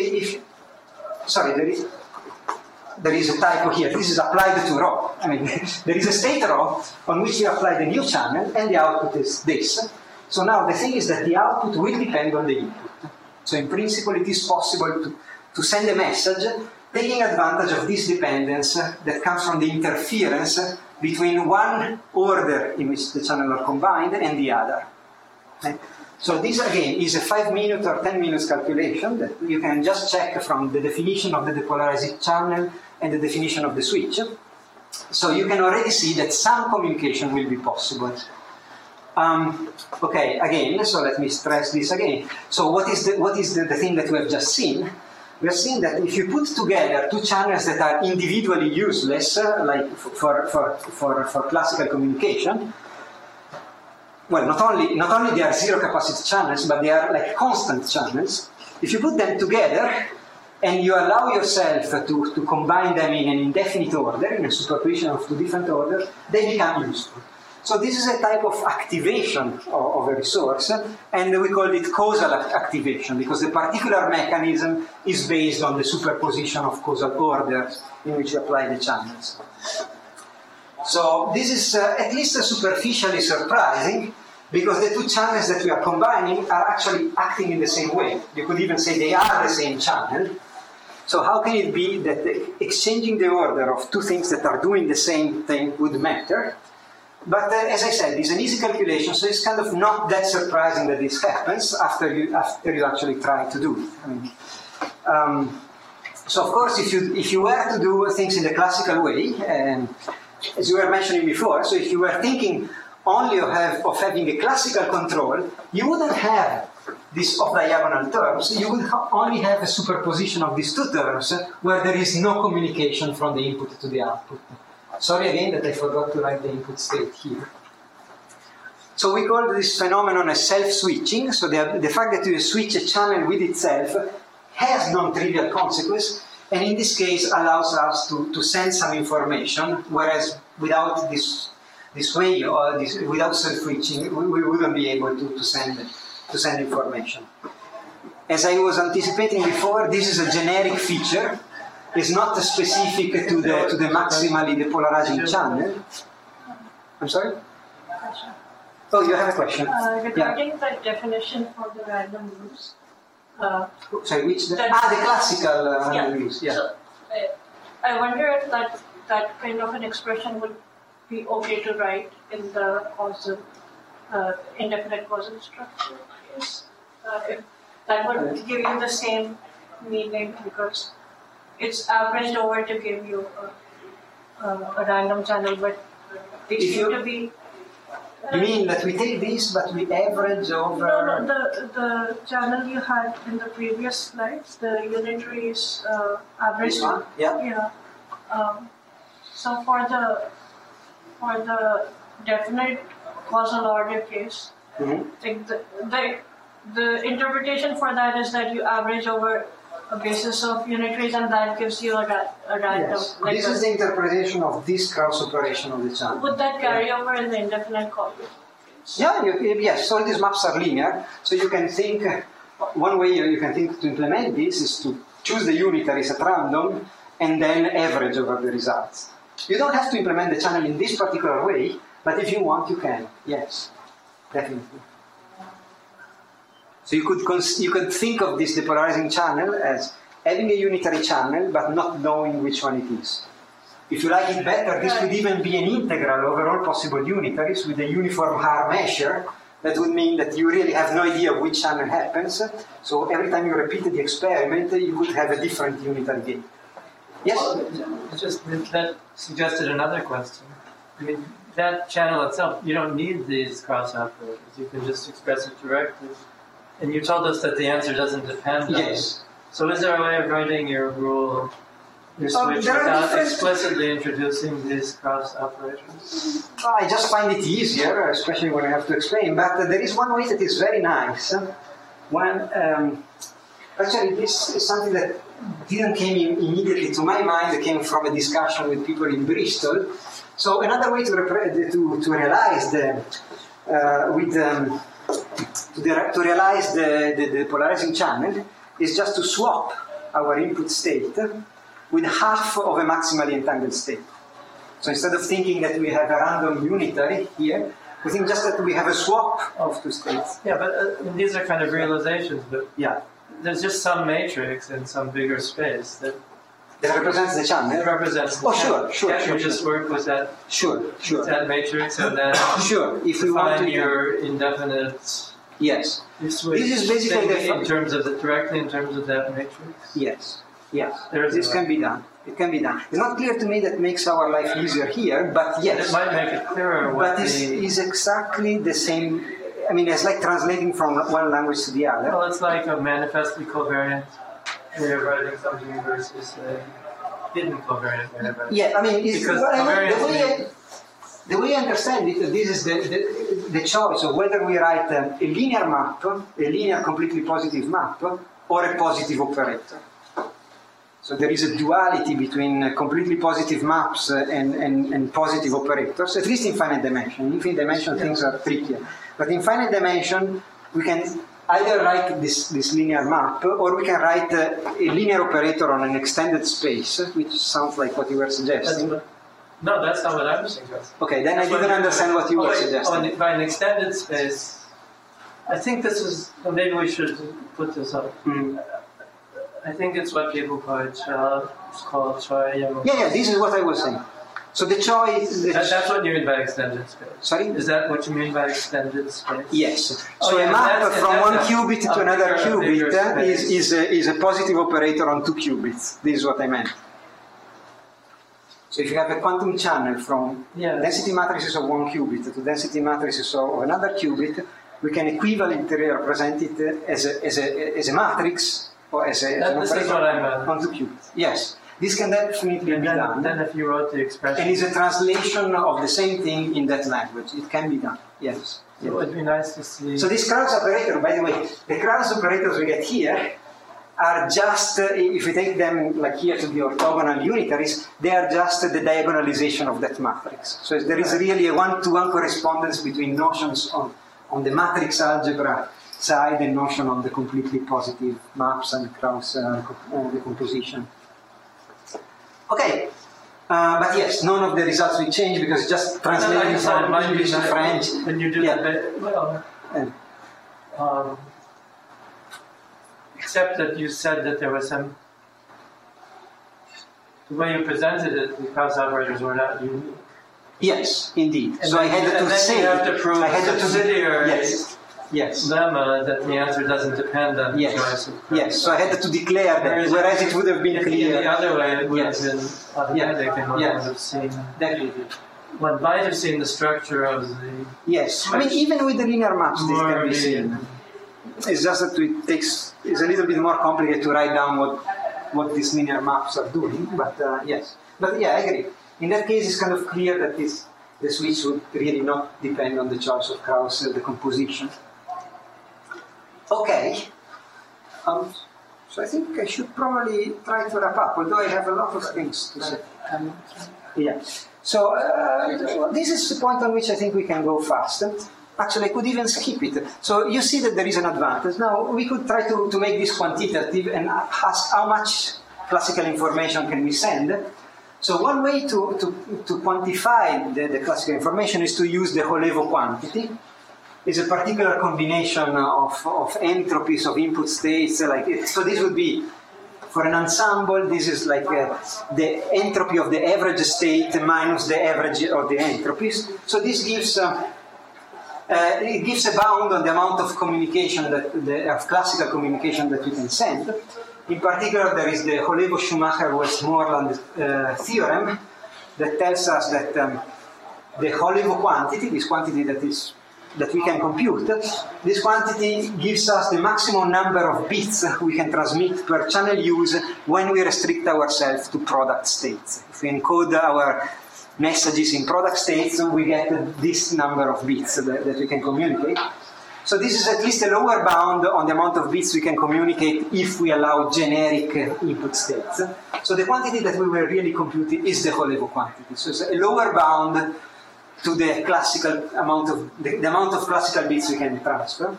there is a typo here. This is applied to rho. I mean, there is a state rho on which you apply the new channel, and the output is this. So now the thing is that the output will depend on the input. So in principle, it is possible to send a message taking advantage of this dependence that comes from the interference between one order in which the channels are combined and the other. Okay? So this again is a 5-minute or 10 minutes calculation that you can just check from the definition of the depolarizing channel and the definition of the switch. So you can already see that some communication will be possible. Okay, again, so let me stress this again. So what is the thing that we have just seen? We have seen that if you put together two channels that are individually useless, like for classical communication, well, not only they are zero capacity channels, but they are like constant channels. If you put them together and you allow yourself to combine them in an indefinite order, in a superposition of two different orders, they become useful. So this is a type of activation of a resource, and we call it causal activation, because the particular mechanism is based on the superposition of causal orders in which you apply the channels. So this is at least superficially surprising, because the two channels that we are combining are actually acting in the same way. You could even say they are the same channel. So how can it be that exchanging the order of two things that are doing the same thing would matter? But as I said, it's an easy calculation, so it's kind of not that surprising that this happens after you actually try to do it. I mean, so of course, if you were to do things in the classical way, as you were mentioning before, so if you were thinking only of having a classical control, you wouldn't have these off-diagonal terms. You would only have a superposition of these two terms where there is no communication from the input to the output. Sorry again that I forgot to write the input state here. So we call this phenomenon as self-switching. So the fact that you switch a channel with itself has non-trivial consequence, and in this case allows us to send some information, whereas without this way or without self-switching, we wouldn't be able to send information. As I was anticipating before, this is a generic feature. It's not specific to the maximally depolarizing channel. I'm sorry? Oh, you have a question? Regarding the definition for the random loops. Sorry, which? The classical random loops. Yeah. So, I wonder if that kind of an expression would be okay to write in the causal, indefinite causal structure. Yes. If that would give you the same meaning, because it's averaged over to give you a random channel, but they seem to be. You mean that we take this, but we average over? No, the channel you had in the previous slides, the unitary is averaged. Yeah. So for the definite causal order case, the interpretation for that is that you average over a basis of unitaries, and that gives you a random. Yes. This is the interpretation of this cross operation of the channel. Would that carry over in the indefinite causal? Yeah, yes. So these maps are linear. So you can think, one way you can think to implement this is to choose the unitaries at random and then average over the results. You don't have to implement the channel in this particular way, but if you want, you can. Yes, definitely. So you could think of this depolarizing channel as having a unitary channel, but not knowing which one it is. If you like it better, this would even be an integral over all possible unitaries with a uniform Haar measure. That would mean that you really have no idea which channel happens. So every time you repeat the experiment, you would have a different unitary gain. Yes? That suggested another question. I mean, that channel itself, you don't need these cross operators. You can just express it directly. And you told us that the answer doesn't depend on it. Yes. So is there a way of writing your rule your there switch are without different- explicitly introducing these cross operators? I just find it easier, especially when I have to explain. But there is one way that is very nice. Actually, this is something that didn't came immediately to my mind. It came from a discussion with people in Bristol. So another way to realize to realize the polarizing channel is just to swap our input state with half of a maximally entangled state. So instead of thinking that we have a random unitary here, we think just that we have a swap of two states. Yeah, but these are kind of realizations, but Yeah, there's just some matrix in some bigger space that that represents the channel. represents the Oh, channel. sure. Can't you just work with that, Sure. that matrix and then Sure. If we want define to, your indefinite yes, you switch This is basically thing the- in terms of directly in terms of that matrix? yes. There is This a- can be done. It can be done. It's not clear to me that makes our life easier here, but It yes. might make it clearer what But it's the... is exactly the same. I mean, it's like translating from one language to the other. Well, it's like a manifestly covariant way of writing something versus a hidden covariant way of writing. Yeah, I mean, it's, Because well, I mean, covariance the way I understand it, this is the choice of whether we write a linear map, a linear completely positive map, or a positive operator. So there is a duality between completely positive maps and positive operators, at least in finite dimension. In infinite dimension, things are trickier. But in finite dimension, we can either write this linear map, or we can write a linear operator on an extended space, which sounds like what you were suggesting. No, that's not what I was suggesting. Okay, then I That's what didn't you- understand what you were wait, suggesting. by an extended space, I think this is, well, maybe we should put this up. Mm. I think it's what people call choy. Yeah, this is what I was saying. So the choice. That's what you mean by extended space. Sorry? Is that what you mean by extended space? Yes. Oh, So yeah, a map that's- from that's one a- qubit to a another bigger qubit space. is a positive operator on two qubits. This is what I meant. So if you have a quantum channel from Yeah. density matrices of one qubit to density matrices of another qubit, we can equivalently represent it as a matrix or as an This is operator what I meant. on two qubits. Yes. This can definitely And be done. then if you wrote the expression, And it's a translation of the same thing in that language. It can be done. Yes. it would be nice to see. So this Krauss operator, by the way, the Krauss operators we get here are just, if we take them like here to the orthogonal unitaries, they are just the diagonalization of that matrix. So there is really a one-to-one correspondence between notions on the matrix algebra side and notion on the completely positive maps and Krauss decomposition. Okay. But yes, none of the results will change because it's just translating from English to French. When you do Yeah. Except that you said that there was some. The way you presented it, the cross operators were not unique. Yes, indeed. And So I then- had and to then say. you have to prove I had a to subsidiary Yes. lemma that the answer doesn't depend on the choice Yes. of Yes. So I had to declare that, whereas it would have been in the clear. other way, it would Yes. have been automatic and one Yes. would have seen. Definitely. One might have seen the structure of the. Yes. I mean, even with the linear maps, this More can be seen. immediate. It's just that it's a little bit more complicated to write down what these linear maps are doing. But yes. But yeah, I agree. In that case, it's kind of clear that the switch would really not depend on the choice of Krauss decomposition. Okay. So I think I should probably try to wrap up, although I have a lot of things to say. Yeah. So this is the point on which I think we can go fast. Actually, I could even skip it. So you see that there is an advantage. Now, we could try to make this quantitative and ask how much classical information can we send. So one way to quantify the classical information is to use the Holevo quantity. It's a particular combination of entropies of input states. So this would be, for an ensemble, this is like the entropy of the average state minus the average of the entropies. So this gives it gives a bound on the amount of communication of classical communication that you can send. In particular, there is the Holevo-Schumacher-Westmoreland theorem that tells us that the Holevo quantity, this quantity that is that we can compute, this quantity gives us the maximum number of bits we can transmit per channel use when we restrict ourselves to product states. If we encode our messages in product states, we get this number of bits that we can communicate. So this is at least a lower bound on the amount of bits we can communicate if we allow generic input states. So the quantity that we were really computing is the whole level quantity. So it's a lower bound to the classical amount of the amount of classical bits we can transfer.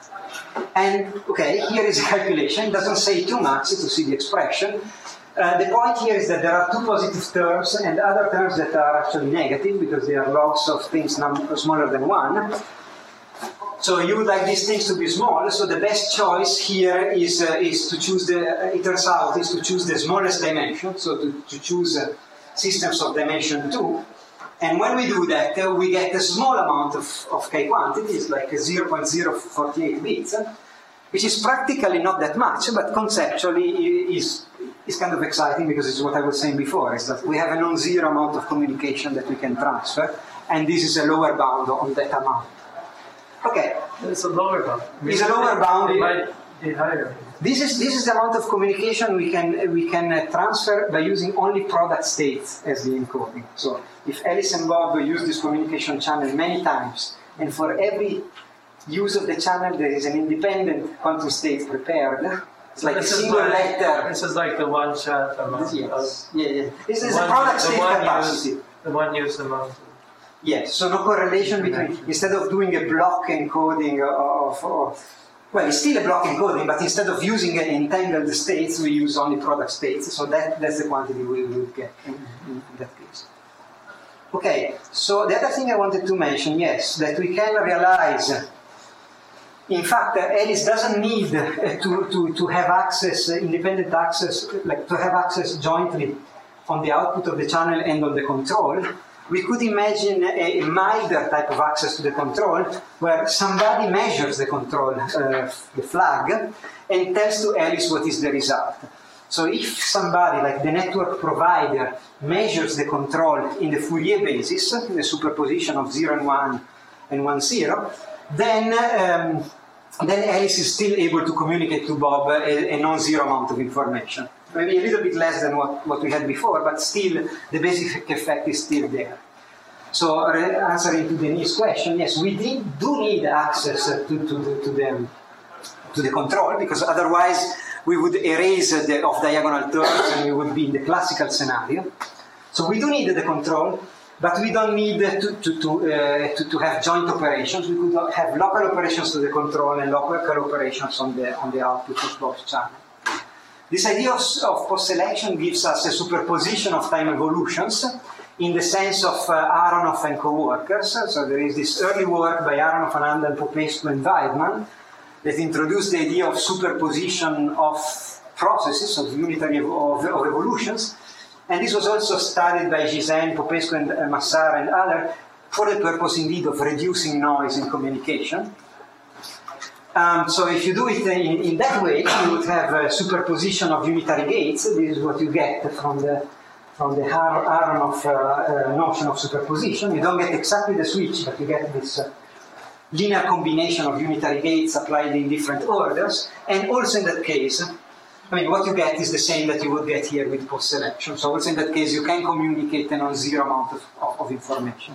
And okay, here is a calculation. It doesn't say too much to see the expression. The point here is that there are two positive terms and other terms that are actually negative because they are logs of things smaller than 1. So you would like these things to be small, so the best choice here is to choose it turns out, is to choose the smallest dimension, so to choose systems of dimension 2. And when we do that, we get a small amount of k quantities, like 0.048 bits, which is practically not that much, but conceptually is kind of exciting because it's what I was saying before, is that we have a non-zero amount of communication that we can transfer, and this is a lower bound on that amount. Okay. It's a lower bound. It's a lower bound. It might be higher. This is the amount of communication we can transfer by using only product states as the encoding. So if Alice and Bob use this communication channel many times, and for every use of the channel there is an independent quantum state prepared. It's like this a single letter. This is like the one shot amount. Yes. Yeah. This is a product state capacity. The one use amount. Yes, so no correlation between, instead of doing a block encoding of well, it's still a block encoding, but instead of using entangled states, we use only product states, so that's the quantity we would get in that case. Okay, so the other thing I wanted to mention, yes, that we can realize, in fact, Alice doesn't need to have access, independent access, like to have access jointly on the output of the channel and on the control. We could imagine a milder type of access to the control where somebody measures the control, the flag, and tells to Alice what is the result. So if somebody, like the network provider, measures the control in the Fourier basis, the superposition of 0 and 1 and 1, 0, then Alice is still able to communicate to Bob a non-zero amount of information. Maybe a little bit less than what we had before, but still the basic effect is still there. So answering to Denis' question, yes, we do need access to the control, because otherwise we would erase the off-diagonal terms and we would be in the classical scenario. So we do need the control, but we don't need to have joint operations. We could have local operations to the control and local operations on the output of both channels. This idea of post-selection gives us a superposition of time evolutions in the sense of Aronoff and co-workers. So there is this early work by Aronoff, Ananda, and Popescu and Weidman that introduced the idea of superposition of processes, of unitary of evolutions. And this was also studied by Gisin, Popescu, and Massar and others for the purpose indeed of reducing noise in communication. So if you do it in that way, you would have a superposition of unitary gates. This is what you get from the Aronoff notion of superposition. You don't get exactly the switch, but you get this linear combination of unitary gates applied in different orders. And also in that case, I mean, what you get is the same that you would get here with post-selection. So also in that case, you can communicate a non-zero amount of information.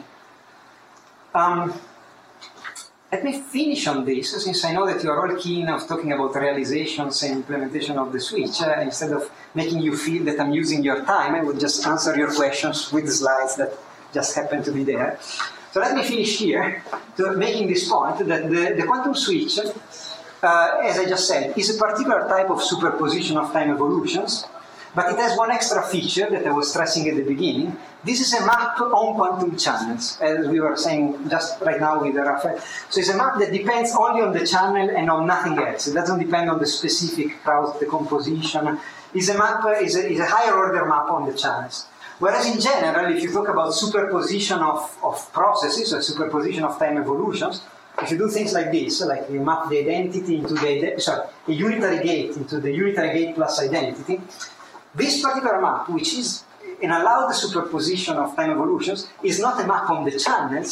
Let me finish on this, since I know that you are all keen of talking about realizations and implementation of the switch. Instead of making you feel that I'm using your time, I would just answer your questions with the slides that just happen to be there. So let me finish here, making this point that the quantum switch, as I just said, is a particular type of superposition of time evolutions, but it has one extra feature that I was stressing at the beginning. This is a map on quantum channels, as we were saying just right now with Raphael. So it's a map that depends only on the channel and on nothing else. It doesn't depend on the specific Krauss decomposition. It's a higher order map on the channels. Whereas in general, if you talk about superposition of processes, or superposition of time evolutions, if you do things like this, like you map the identity into a unitary gate into the unitary gate plus identity, this particular map, which is an allowed superposition of time evolutions, is not a map on the channels,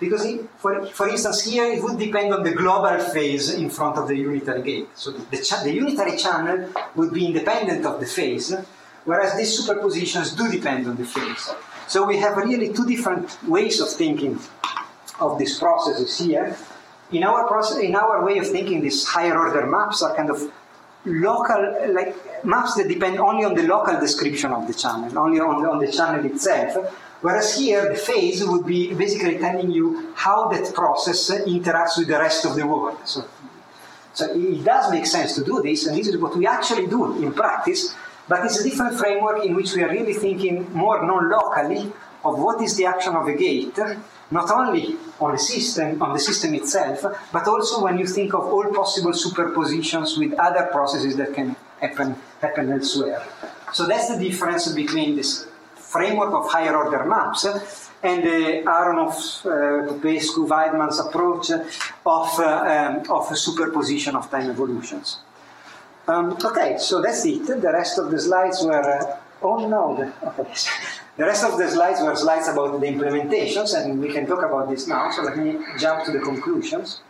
Because for instance, here it would depend on the global phase in front of the unitary gate. So the unitary channel would be independent of the phase, whereas these superpositions do depend on the phase. So we have really two different ways of thinking of these processes here. In our way of thinking, these higher order maps are kind of local, like maps that depend only on the local description of the channel, only on the channel itself. Whereas here, the phase would be basically telling you how that process interacts with the rest of the world. So it does make sense to do this, and this is what we actually do in practice, but it's a different framework in which we are really thinking more non-locally of what is the action of a gate, not only on the system itself, but also when you think of all possible superpositions with other processes that can happen elsewhere. So that's the difference between this framework of higher order maps and the Aronoff, Popescu, Weidmann's approach of a superposition of time evolutions. Okay, so that's it. The rest of the slides were the rest of the slides were slides about the implementations, and we can talk about this now. So let me jump to the conclusions.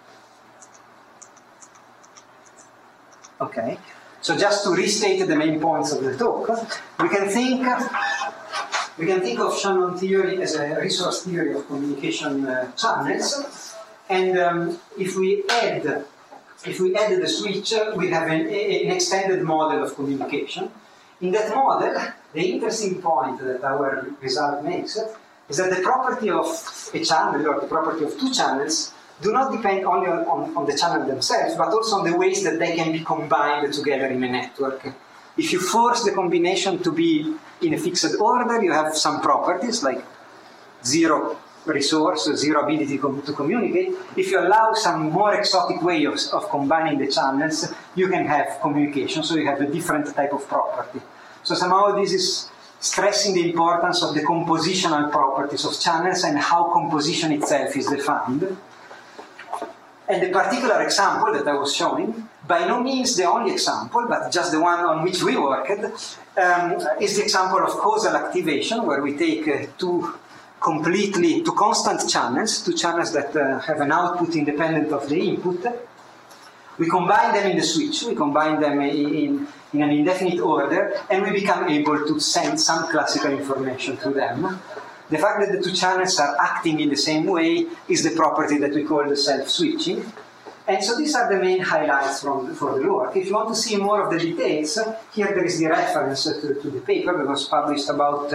Okay. So just to restate the main points of the talk, we can think of Shannon theory as a resource theory of communication channels, and if we add the switch, we have an extended model of communication. In that model, the interesting point that our result makes is that the property of a channel or the property of two channels do not depend only on the channel themselves, but also on the ways that they can be combined together in a network. If you force the combination to be in a fixed order, you have some properties like zero resource, zero ability to communicate. If you allow some more exotic ways of combining the channels, you can have communication, so you have a different type of property. So somehow this is stressing the importance of the compositional properties of channels and how composition itself is defined. And the particular example that I was showing, by no means the only example, but just the one on which we worked, is the example of causal activation, where we take two constant channels, two channels that have an output independent of the input. We combine them in the switch, we combine them in an indefinite order, and we become able to send some classical information to them. The fact that the two channels are acting in the same way is the property that we call the self-switching. And so these are the main highlights for the work. If you want to see more of the details, here there is the reference to the paper that was published about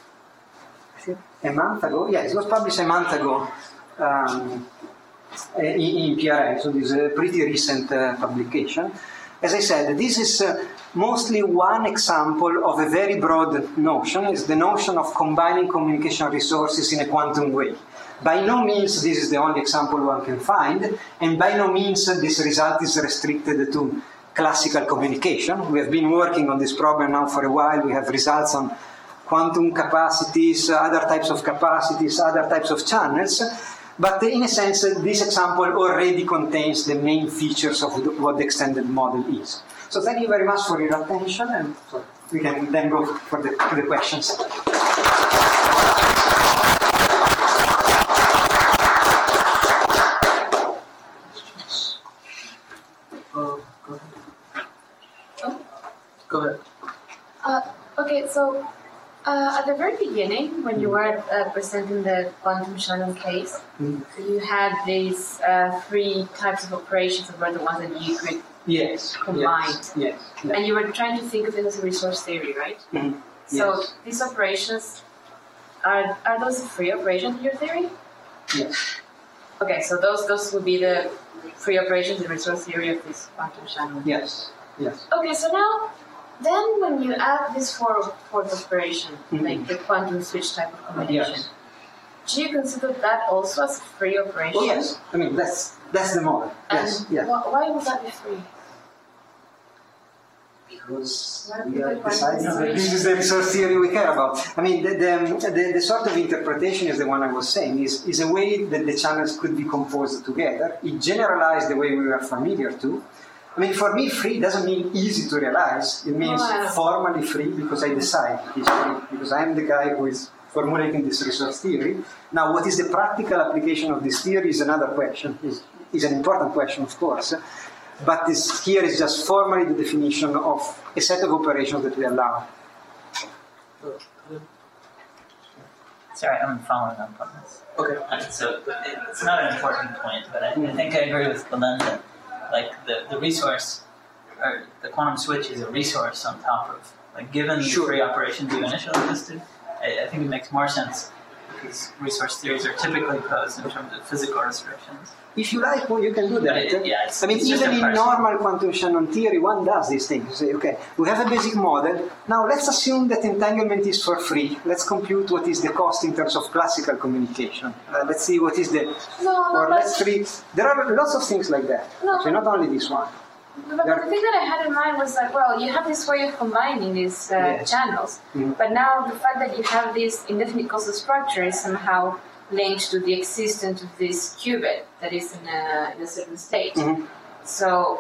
a month ago. Yeah, it was published a month ago in PRL, so this is a pretty recent publication. As I said, this is mostly one example of a very broad notion. It's the notion of combining communication resources in a quantum way. By no means this is the only example one can find, and by no means this result is restricted to classical communication. We have been working on this problem now for a while. We have results on quantum capacities, other types of capacities, other types of channels. But in a sense, this example already contains the main features of what the extended model is. So thank you very much for your attention, and we can then go for the questions. Go ahead. Okay, so at the very beginning, when you were presenting the quantum channel case, you had these three types of operations that were the ones that you could combine. Yes. And you were trying to think of it as a resource theory, right? Mm-hmm. So these operations, are those free operations in your theory? Yes. Okay, so those would be the free operations in resource theory of this quantum channel. Yes. Okay, so now, then when you add this fourth operation, like the quantum switch type of communication, do you consider that also as a free operation? Oh yes, I mean that's the model. Yes. Why would that be free? Because we are deciding that this is the resource theory we care about. I mean, the sort of interpretation is the one I was saying, is a way that the channels could be composed together. It generalized the way we are familiar to. I mean, for me, free doesn't mean easy to realize. It means formally free because I decide it's free, because I'm the guy who is formulating this resource theory. Now, what is the practical application of this theory is another question, is an important question, of course. But this here is just formally the definition of a set of operations that we allow. Sorry, I'm following up on this. Okay. So it's not an important point, but I think I agree with Belen that like the resource, or the quantum switch is a resource on top of, like, given the three operations you initially listed, I think it makes more sense because resource theories are typically posed in terms of physical restrictions. If you like, well, you can do that. I mean, even in normal quantum Shannon theory, one does these things. You say, okay, we have a basic model. Now let's assume that entanglement is for free. Let's compute what is the cost in terms of classical communication. Let's see what is the... There are lots of things like that. Actually, not only this one. But the thing that I had in mind was like, well, you have this way of combining these channels, but now the fact that you have this indefinite causal structure is somehow linked to the existence of this qubit that is in a certain state. So,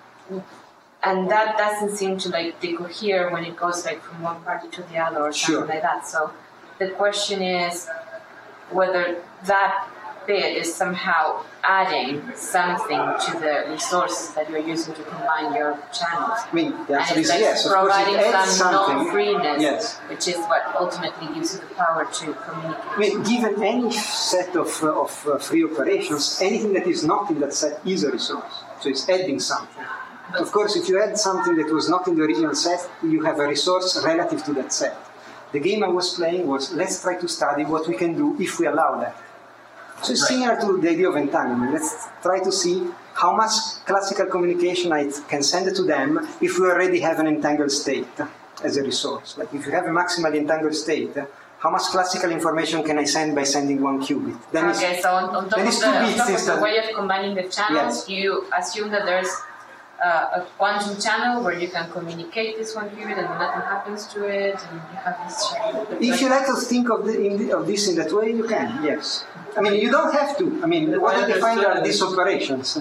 and that doesn't seem to like decohere when it goes like from one party to the other or something like that. So the question is whether that bit is somehow adding something to the resources that you're using to combine your channels. I mean, the answer is like yes. Of providing course, it adds some something. non-freeness, which is what ultimately gives you the power to communicate. I mean, given any set of free operations, anything that is not in that set is a resource. So it's adding something. Of course, if you add something that was not in the original set, you have a resource relative to that set. The game I was playing was, let's try to study what we can do if we allow that. So it's similar to the idea of entanglement. Let's try to see how much classical communication I can send to them if we already have an entangled state as a resource. Like if you have a maximally entangled state, how much classical information can I send by sending one qubit? Then okay, so on top of the way of combining the channels, you assume that there's a quantum channel where you can communicate this one qubit and nothing happens to it, and you have this channel. If you like to think of this in that way, you can, yes. I mean, you don't have to. I mean, what I define are these operations.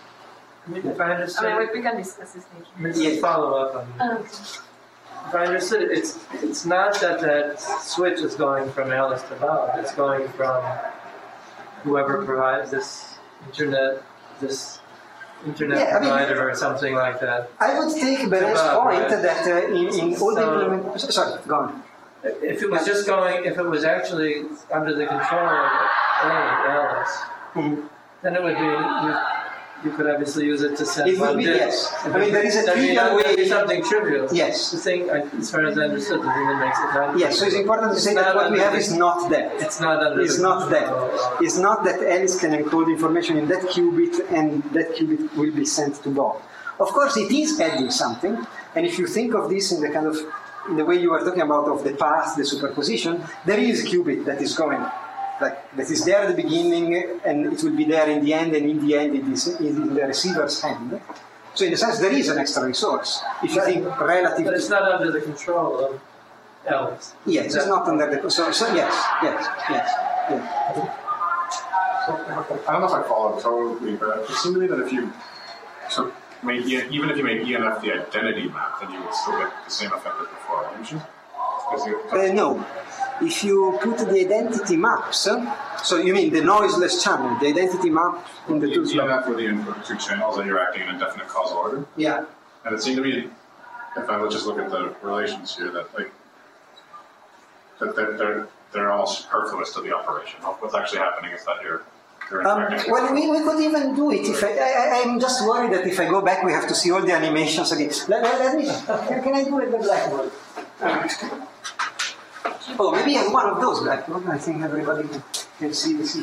If I understood, we can discuss this later. Let's follow up on that. If I understood it, it's not that switch is going from Alice to Bob. It's going from whoever provides this internet provider or something like that. I would take Belen's point that in all the implementation... Sorry, go on. If it was actually under the control of Alice, then it would be, you could obviously use it to send it would be, yes. I mean, there is a trivial way. That would be something trivial. Yes. The thing, as far as I understood, the thing that makes it not. Yes, so it's important to say that what we have is not that. It's not under. It's not that. It's not that Alice can encode information in that qubit and that qubit will be sent to Bob. Of course, it is adding something, and if you think of this in the way you were talking about of the path, the superposition, there is a qubit that is going. Like that is there at the beginning, and it will be there in the end, and in the end it is in the receiver's hand. So in a sense, there is an extra resource. If you think relative, but it's not under the control of Alice. Yes, it's not under the so yes. So I don't know if I followed totally, but it seemed to me that if you even if you made ENF the identity map, then you would still get the same effect as before, wouldn't you? No. If you put the identity maps, so you mean the noiseless channel, the identity map in the two ENF were the input two channels, and you're acting in a definite causal order. Yeah. And it seemed to me, if I would just look at the relations here, that they're almost superfluous to the operation. What's actually happening is that you're well, we could even do it. If I'm just worried that if I go back, we have to see all the animations again. Let me. Can I do it the blackboard? Oh, maybe I have one of those blackboards. I think everybody can see this.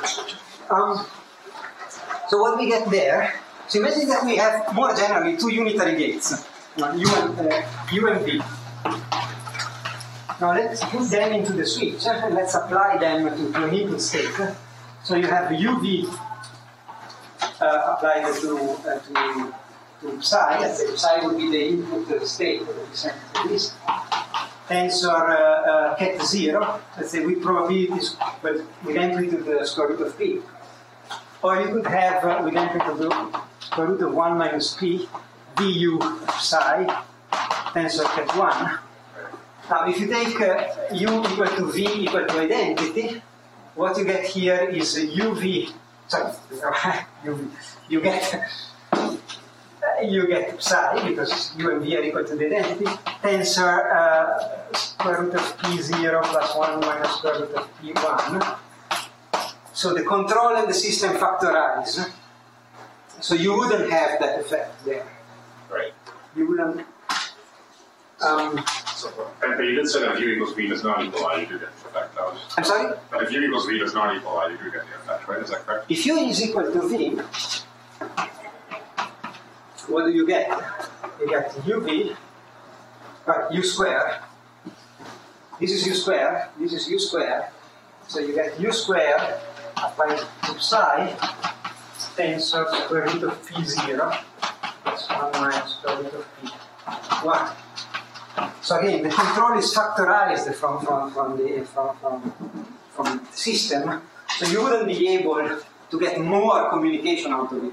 So what we get there. So imagine that we have more generally two unitary gates, U and V. Now let's put them into the switch and let's apply them to an input state. So you have UV applied to psi. Let's say psi would be the input state that we send to this. Tensor ket 0. Let's say with probabilities, but with entry to the square root of p. Or you could have with entry to the square root of 1 minus p du psi tensor ket 1. Now, if you take u equal to v equal to identity, what you get here is uv. Sorry, you get psi because u and v are equal to the identity. Tensor square root of p0 plus 1 minus square root of p1. So the control and the system factorize. So you wouldn't have that effect there. Right. You wouldn't. But you did say that if u equals v does not equal I, you do get the effect. I'm sorry? But if u equals v does not equal I, you do get the effect, right? Is that correct? If u is equal to v, what do you get? You get uv, right, u square. This is u square, this is u square. So you get u square applied to psi, tensor square root of p0 plus 1 minus square root of p1. So again, the control is factorized from the system, so you wouldn't be able to get more communication out of it.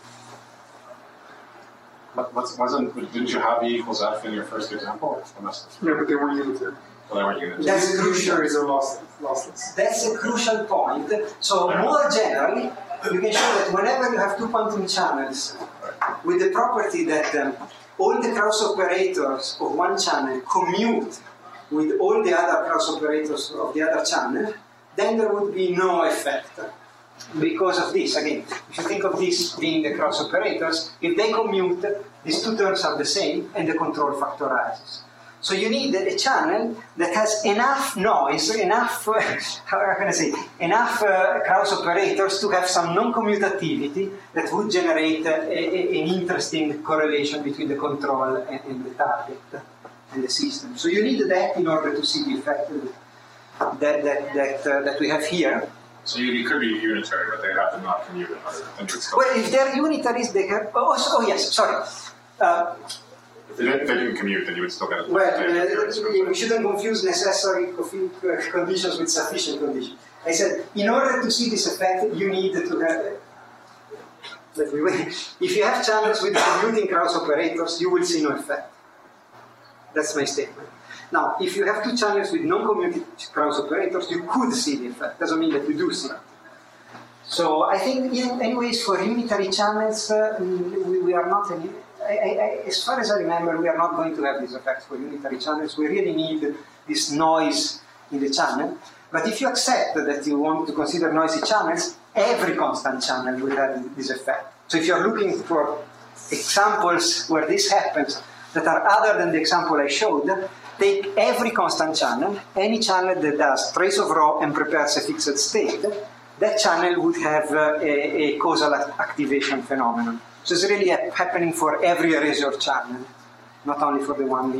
But didn't you have e equals f in your first example? No, but they weren't unitary. Well, they weren't unitary. That's crucial. Unitaries are lossless. That's a crucial point. So more generally, you can show that whenever you have two quantum channels with the property that all the cross operators of one channel commute with all the other cross operators of the other channel, then there would be no effect. Because of this, again, if you think of this being the cross operators, if they commute, these two terms are the same and the control factorizes. So you need a channel that has enough noise, enough, how can I say, enough cross operators to have some non-commutativity that would generate an interesting correlation between the control and the target and the system. So you need that in order to see the effect that we have here. So you could be unitary, but they have to not commute in order to still. Well, if they're unitaries, they have. Oh yes, sorry. If they didn't commute, then you would still get it. Well, we shouldn't confuse necessary conditions with sufficient conditions. I said, in order to see this effect, you need to have. If you have channels with commuting cross operators, you will see no effect. That's my statement. Now, if you have two channels with non-commuting cross operators, you could see the effect. Doesn't mean that you do see it. So I think, anyways, for unitary channels, we are not. As far as I remember, we are not going to have this effect for unitary channels. We really need this noise in the channel. But if you accept that you want to consider noisy channels, every constant channel will have this effect. So if you're looking for examples where this happens that are other than the example I showed, take every constant channel, any channel that does trace of rho and prepares a fixed state, that channel would have a causal activation phenomenon. So it's really happening for every erasure channel, not only for the one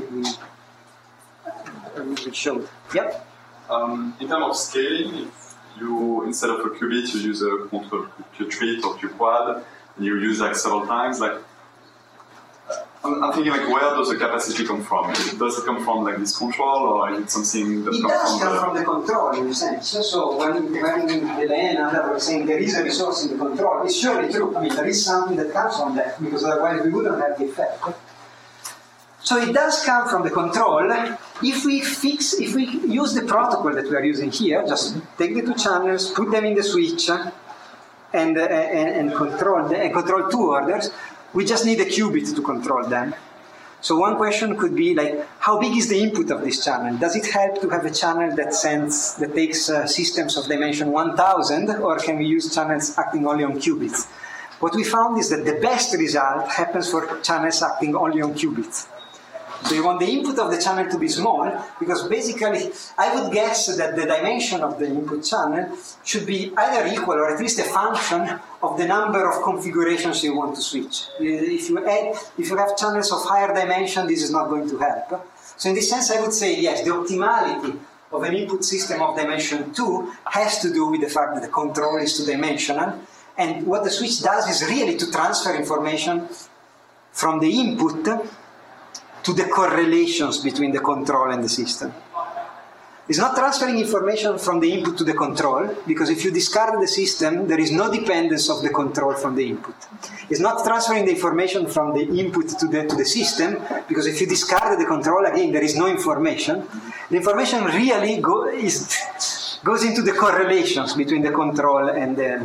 we showed. Yep. In terms of scaling, if you, instead of a qubit, you use a control qubit or qquad, and you use like several times, like I'm thinking like, where does the capacity come from? Does it come from like this control, or is it something that comes from the control in a sense. So when Delahaye and others were saying there is a resource in the control, it's surely true. I mean, there is something that comes from that, because otherwise we wouldn't have the effect. So it does come from the control. If we use the protocol that we are using here, just take the two channels, put them in the switch, and control two orders. We just need a qubit to control them. So one question could be like, how big is the input of this channel? Does it help to have a channel that takes systems of dimension 1000, or can we use channels acting only on qubits? What we found is that the best result happens for channels acting only on qubits. So you want the input of the channel to be small, because basically I would guess that the dimension of the input channel should be either equal or at least a function of the number of configurations you want to switch. If you have channels of higher dimension, this is not going to help. So in this sense, I would say yes, the optimality of an input system of dimension 2 has to do with the fact that the control is two-dimensional, and what the switch does is really to transfer information from the input to the correlations between the control and the system. It's not transferring information from the input to the control, because if you discard the system, there is no dependence of the control from the input. It's not transferring the information from the input to the system, because if you discard the control, again, there is no information. The information really goes into the correlations between the control and the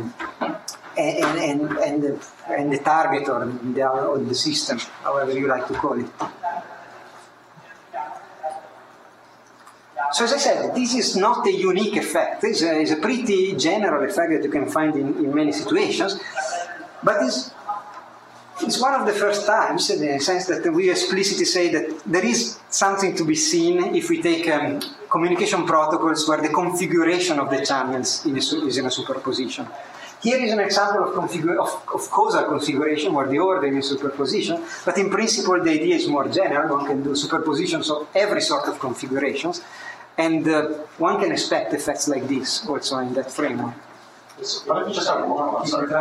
target or the system, however you like to call it. So as I said, this is not a unique effect. It's a pretty general effect that you can find in many situations, but it's one of the first times in the sense that we explicitly say that there is something to be seen if we take communication protocols where the configuration of the channels is in a superposition. Here is an example of causal configuration where the order is superposition, but in principle the idea is more general. One can do superpositions of every sort of configurations, and one can expect effects like this also in that framework. What if you just have one? I'm sorry.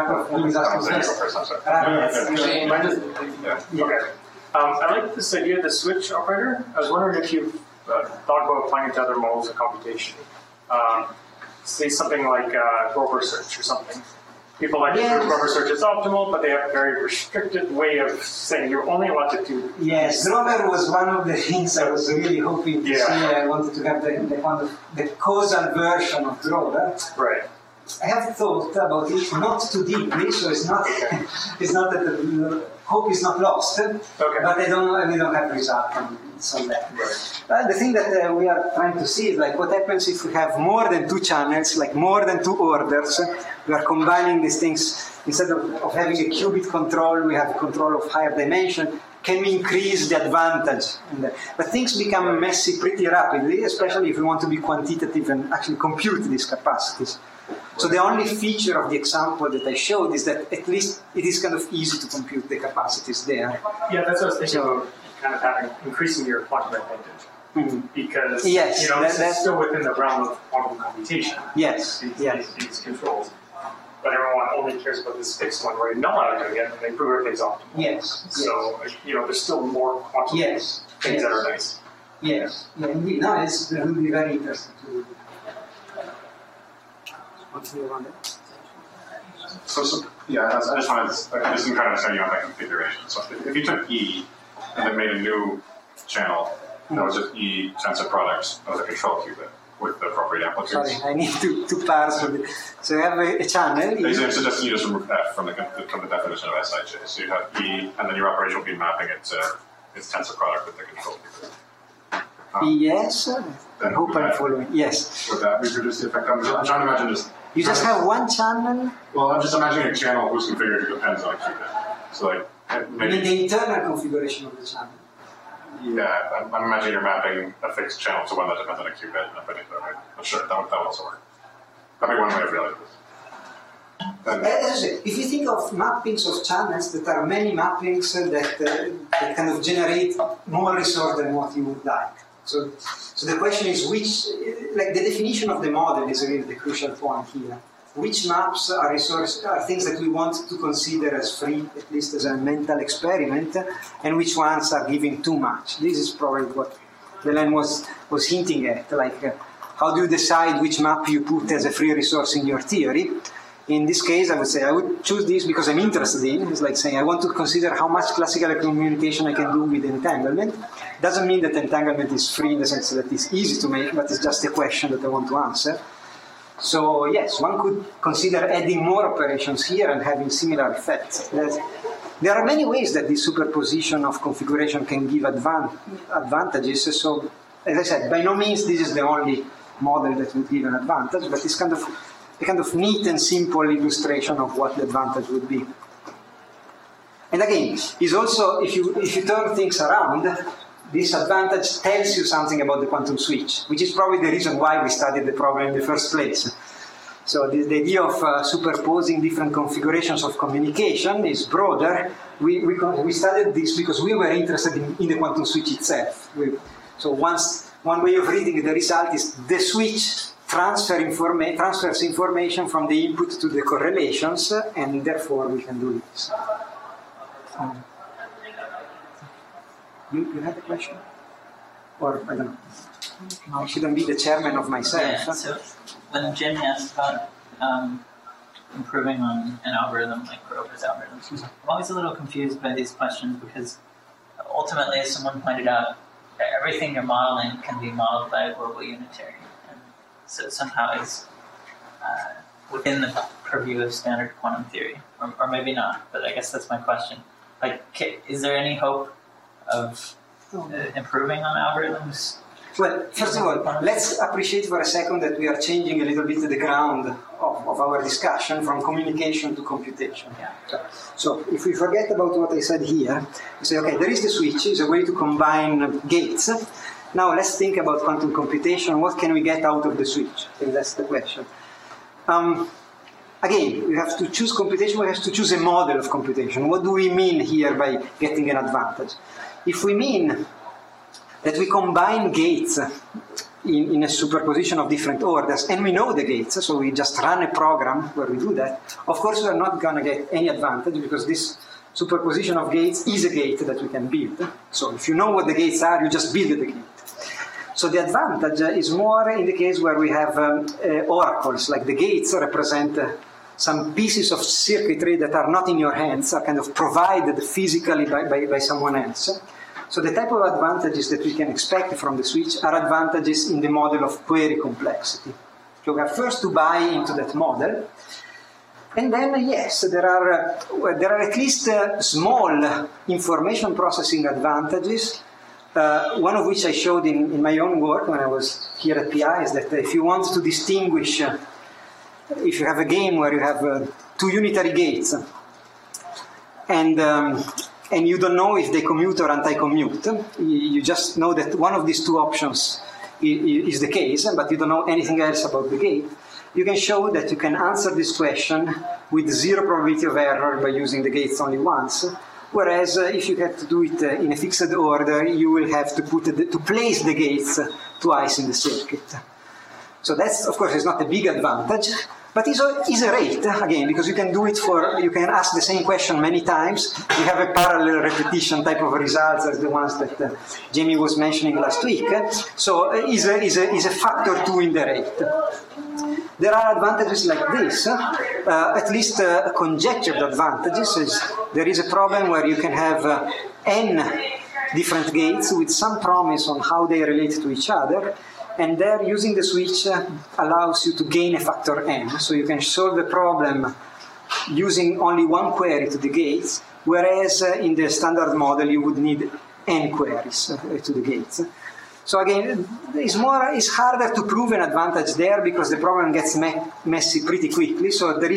Okay. I like this idea of the switch operator. I was wondering if you've thought about applying it to other modes of computation. Say something like Grover search or something. People like to think Grover search is optimal, but they have a very restricted way of saying you're only allowed to do. Yes, Grover was one of the things I was really hoping to see. I wanted to have the causal version of Grover. Right. I have thought about it, not too deeply, so it's not that the hope is not lost, but we don't have results on that. Right. The thing that we are trying to see is like what happens if we have more than two channels, like more than two orders. We are combining these things. Instead of having a qubit control, we have control of higher dimension. Can we increase the advantage? But things become messy pretty rapidly, especially if we want to be quantitative and actually compute these capacities. So the only feature of the example that I showed is that at least it is kind of easy to compute the capacities there. Yeah, that's what I was thinking about, kind of increasing your quantum advantage. Mm-hmm. Because this is still within the realm of quantum computation. Yes. These controls. But everyone only cares about this fixed one where you're not allowed to do it again, and they prove everything's optimal. Yes. So, there's still more quantum things that are nice. Yes. Yeah, indeed. No, it will be very interesting to do. So I just wanted to, I just didn't kind of understand you on that configuration. So if you took E and then made a new channel that was just E tensor products of the control qubit with the appropriate amplitudes. Sorry, I need to parse with it. So you have a channel. You just remove F from the definition of Sij. So you have E, and then your operation will be mapping it to its tensor product with the control qubit. Yes, I hope I'm following. Yes. Would that reproduce the effect? I'm trying to imagine just. You just have one channel? Well, I'm just imagining a channel whose configuration depends on a qubit. So, like, maybe. You mean the internal configuration of the channel? Yeah, I'm imagining you're mapping a fixed channel to one that depends on a qubit in a particular way. But sure, that would also work. That'd be one way of realizing this. As I say, if you think of mappings of channels, that are many mappings that kind of generate more resource than what you would like. So the question is the definition of the model is really the crucial point here. Which maps are things that we want to consider as free, at least as a mental experiment, and which ones are giving too much? This is probably what Belen was hinting at, how do you decide which map you put as a free resource in your theory? In this case, I would say I would choose this because I'm interested in. It's like saying I want to consider how much classical communication I can do with entanglement. Doesn't mean that entanglement is free in the sense that it's easy to make, but it's just a question that I want to answer. So yes, one could consider adding more operations here and having similar effects. There are many ways that this superposition of configuration can give advantages. So as I said, by no means this is the only model that would give an advantage, but it's kind of a kind of neat and simple illustration of what the advantage would be. And again, is also, if you turn things around, this advantage tells you something about the quantum switch, which is probably the reason why we studied the problem in the first place. So the idea of superposing different configurations of communication is broader. We studied this because we were interested in the quantum switch itself. So one way of reading the result is the switch transfers information from the input to the correlations, and therefore we can do this. You had a question? Or I don't know. I shouldn't be the chairman of myself. Yeah, so when Jim asked about improving on an algorithm like Grover's algorithm, I'm always a little confused by these questions because ultimately, as someone pointed out, everything you're modeling can be modeled by a global unitary. And so somehow it's within the purview of standard quantum theory, or maybe not, but I guess that's my question. Like, is there any hope of improving on algorithms? Well, first of all, let's appreciate for a second that we are changing a little bit the ground of our discussion from communication to computation. Yeah. So if we forget about what I said here, we say, okay, there is the switch, it's a way to combine gates. Now let's think about quantum computation. What can we get out of the switch? I think that's the question. Again, we have to choose computation, we have to choose a model of computation. What do we mean here by getting an advantage? If we mean that we combine gates in a superposition of different orders, and we know the gates, so we just run a program where we do that, of course we are not going to get any advantage because this superposition of gates is a gate that we can build. So if you know what the gates are, you just build the gate. So the advantage is more in the case where we have oracles, like the gates represent some pieces of circuitry that are not in your hands, are kind of provided physically by someone else. So the type of advantages that we can expect from the switch are advantages in the model of query complexity. So we have first to buy into that model, and then yes, there are at least small information processing advantages. One of which I showed in my own work when I was here at PI is that if you want to distinguish, if you have a game where you have two unitary gates, and you don't know if they commute or anti-commute, you just know that one of these two options is the case, but you don't know anything else about the gate, you can show that you can answer this question with zero probability of error by using the gates only once. Whereas if you have to do it in a fixed order, you will have to place the gates twice in the circuit. So that's, of course, is not a big advantage, but is a rate, again, because you can do it you can ask the same question many times. You have a parallel repetition type of results as the ones that Jamie was mentioning last week. So is a factor 2 in the rate. There are advantages like this, at least conjectured advantages. There is a problem where you can have n different gates with some promise on how they relate to each other, and there using the switch allows you to gain a factor n. So you can solve the problem using only one query to the gates, whereas in the standard model you would need n queries to the gates. So again, it's harder to prove an advantage there because the problem gets messy pretty quickly. So there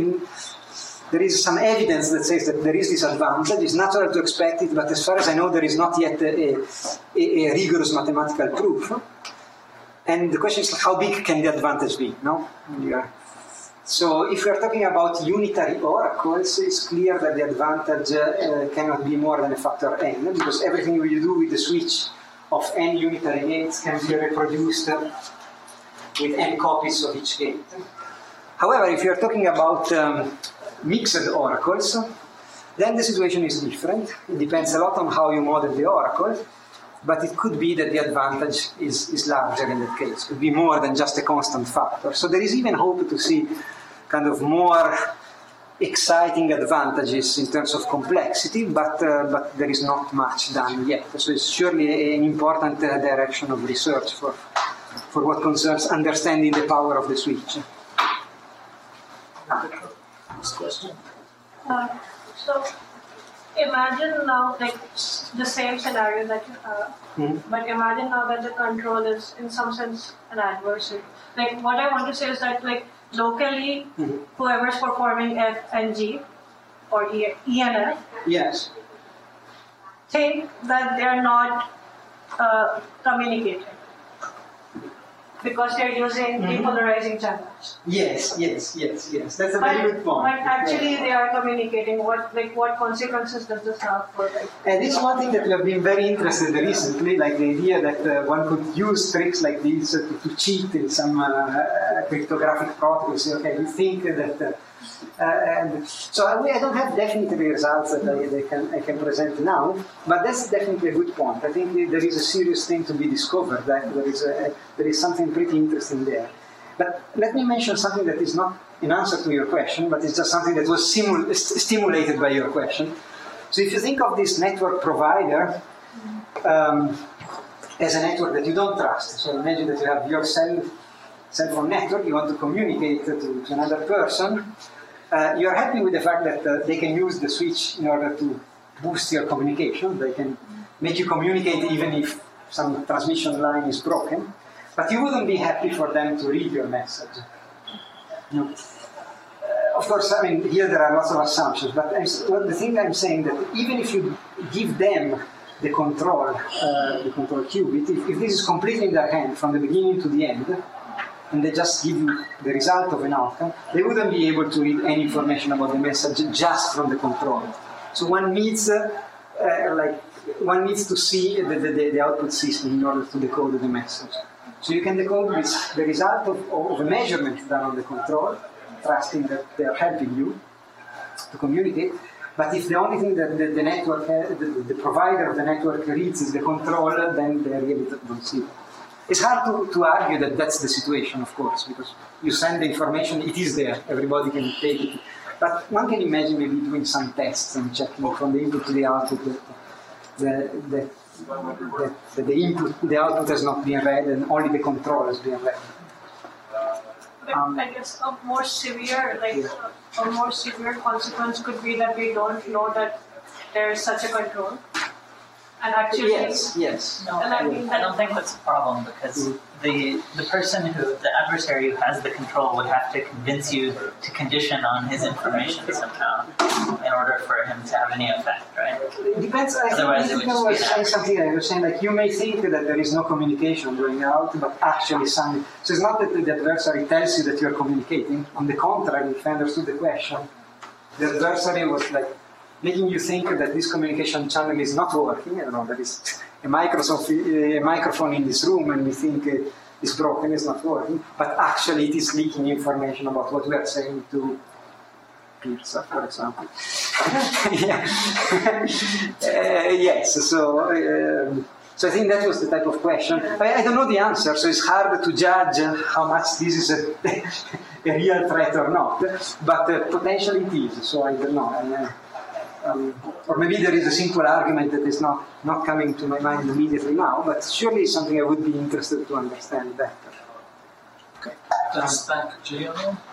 is some evidence that says that there is this advantage. It's natural to expect it, but as far as I know, there is not yet a rigorous mathematical proof. And the question is, how big can the advantage be? No? Yeah. So if we are talking about unitary oracles, it's clear that the advantage cannot be more than a factor n, because everything you do with the switch of n unitary gates can be reproduced with n copies of each gate. However, if you are talking about mixed oracles, then the situation is different. It depends a lot on how you model the oracle, but it could be that the advantage is larger in that case. It could be more than just a constant factor. So there is even hope to see kind of more exciting advantages in terms of complexity, but there is not much done yet. So it's surely an important direction of research for what concerns understanding the power of the switch. Next question. So imagine now, like the same scenario that you have, but imagine now that the control is in some sense an adversary. Like what I want to say is that like locally, whoever's performing F and G or E and F, yes, think that they are not communicating because they're using depolarizing channels. Yes. That's a very good point. But actually, they are communicating. What consequences does this have for? And this is one thing that we have been very interested in recently, like the idea that one could use tricks like these to cheat in some cryptographic protocol. Say, okay, you think that, and so I don't have definitive results that I can present now, but that's definitely a good point. I think there is a serious thing to be discovered. That there is something pretty interesting there. But let me mention something that is not in answer to your question, but it's just something that was stimulated by your question. So if you think of this network provider as a network that you don't trust, so imagine that you have your cell phone network, you want to communicate to another person, you're happy with the fact that they can use the switch in order to boost your communication. They can make you communicate even if some transmission line is broken, but you wouldn't be happy for them to read your message. No. Of course, I mean, here there are lots of assumptions, but the thing I'm saying that even if you give them the control qubit, if this is completely in their hand from the beginning to the end, and they just give you the result of an outcome, they wouldn't be able to read any information about the message just from the control. So one needs to see the output system in order to decode the message. So you can decode the result of a measurement done on the control, trusting that they are helping you to communicate. But if the only thing that the network, the provider of the network reads is the control, then they really don't see it. It's hard to argue that that's the situation, of course, because you send the information, it is there, everybody can take it. But one can imagine maybe doing some tests and checking from the input to the output that the output has not been read and only the control has been read. But I guess a more severe consequence could be that we don't know that there is such a control. And actually, yes. No, I don't think that's a problem because the person the adversary who has the control would have to convince you to condition on his information somehow in order for him to have any effect, right? It depends. Otherwise, it would just be saying something. I was saying like you may think that there is no communication going out, but actually some. So it's not that the adversary tells you that you're communicating. On the contrary, if I understood the question, the adversary was like making you think that this communication channel is not working. I don't know, there is a microphone in this room and we think it's broken, it's not working, but actually it is leaking information about what we are saying to pizza, for example. Yes, so I think that was the type of question. I don't know the answer, so it's hard to judge how much this is a real threat or not, but potentially it is, so I don't know. Or maybe there is a simple argument that is not coming to my mind immediately now, but surely it's something I would be interested to understand better. Okay. Let's thank Gio.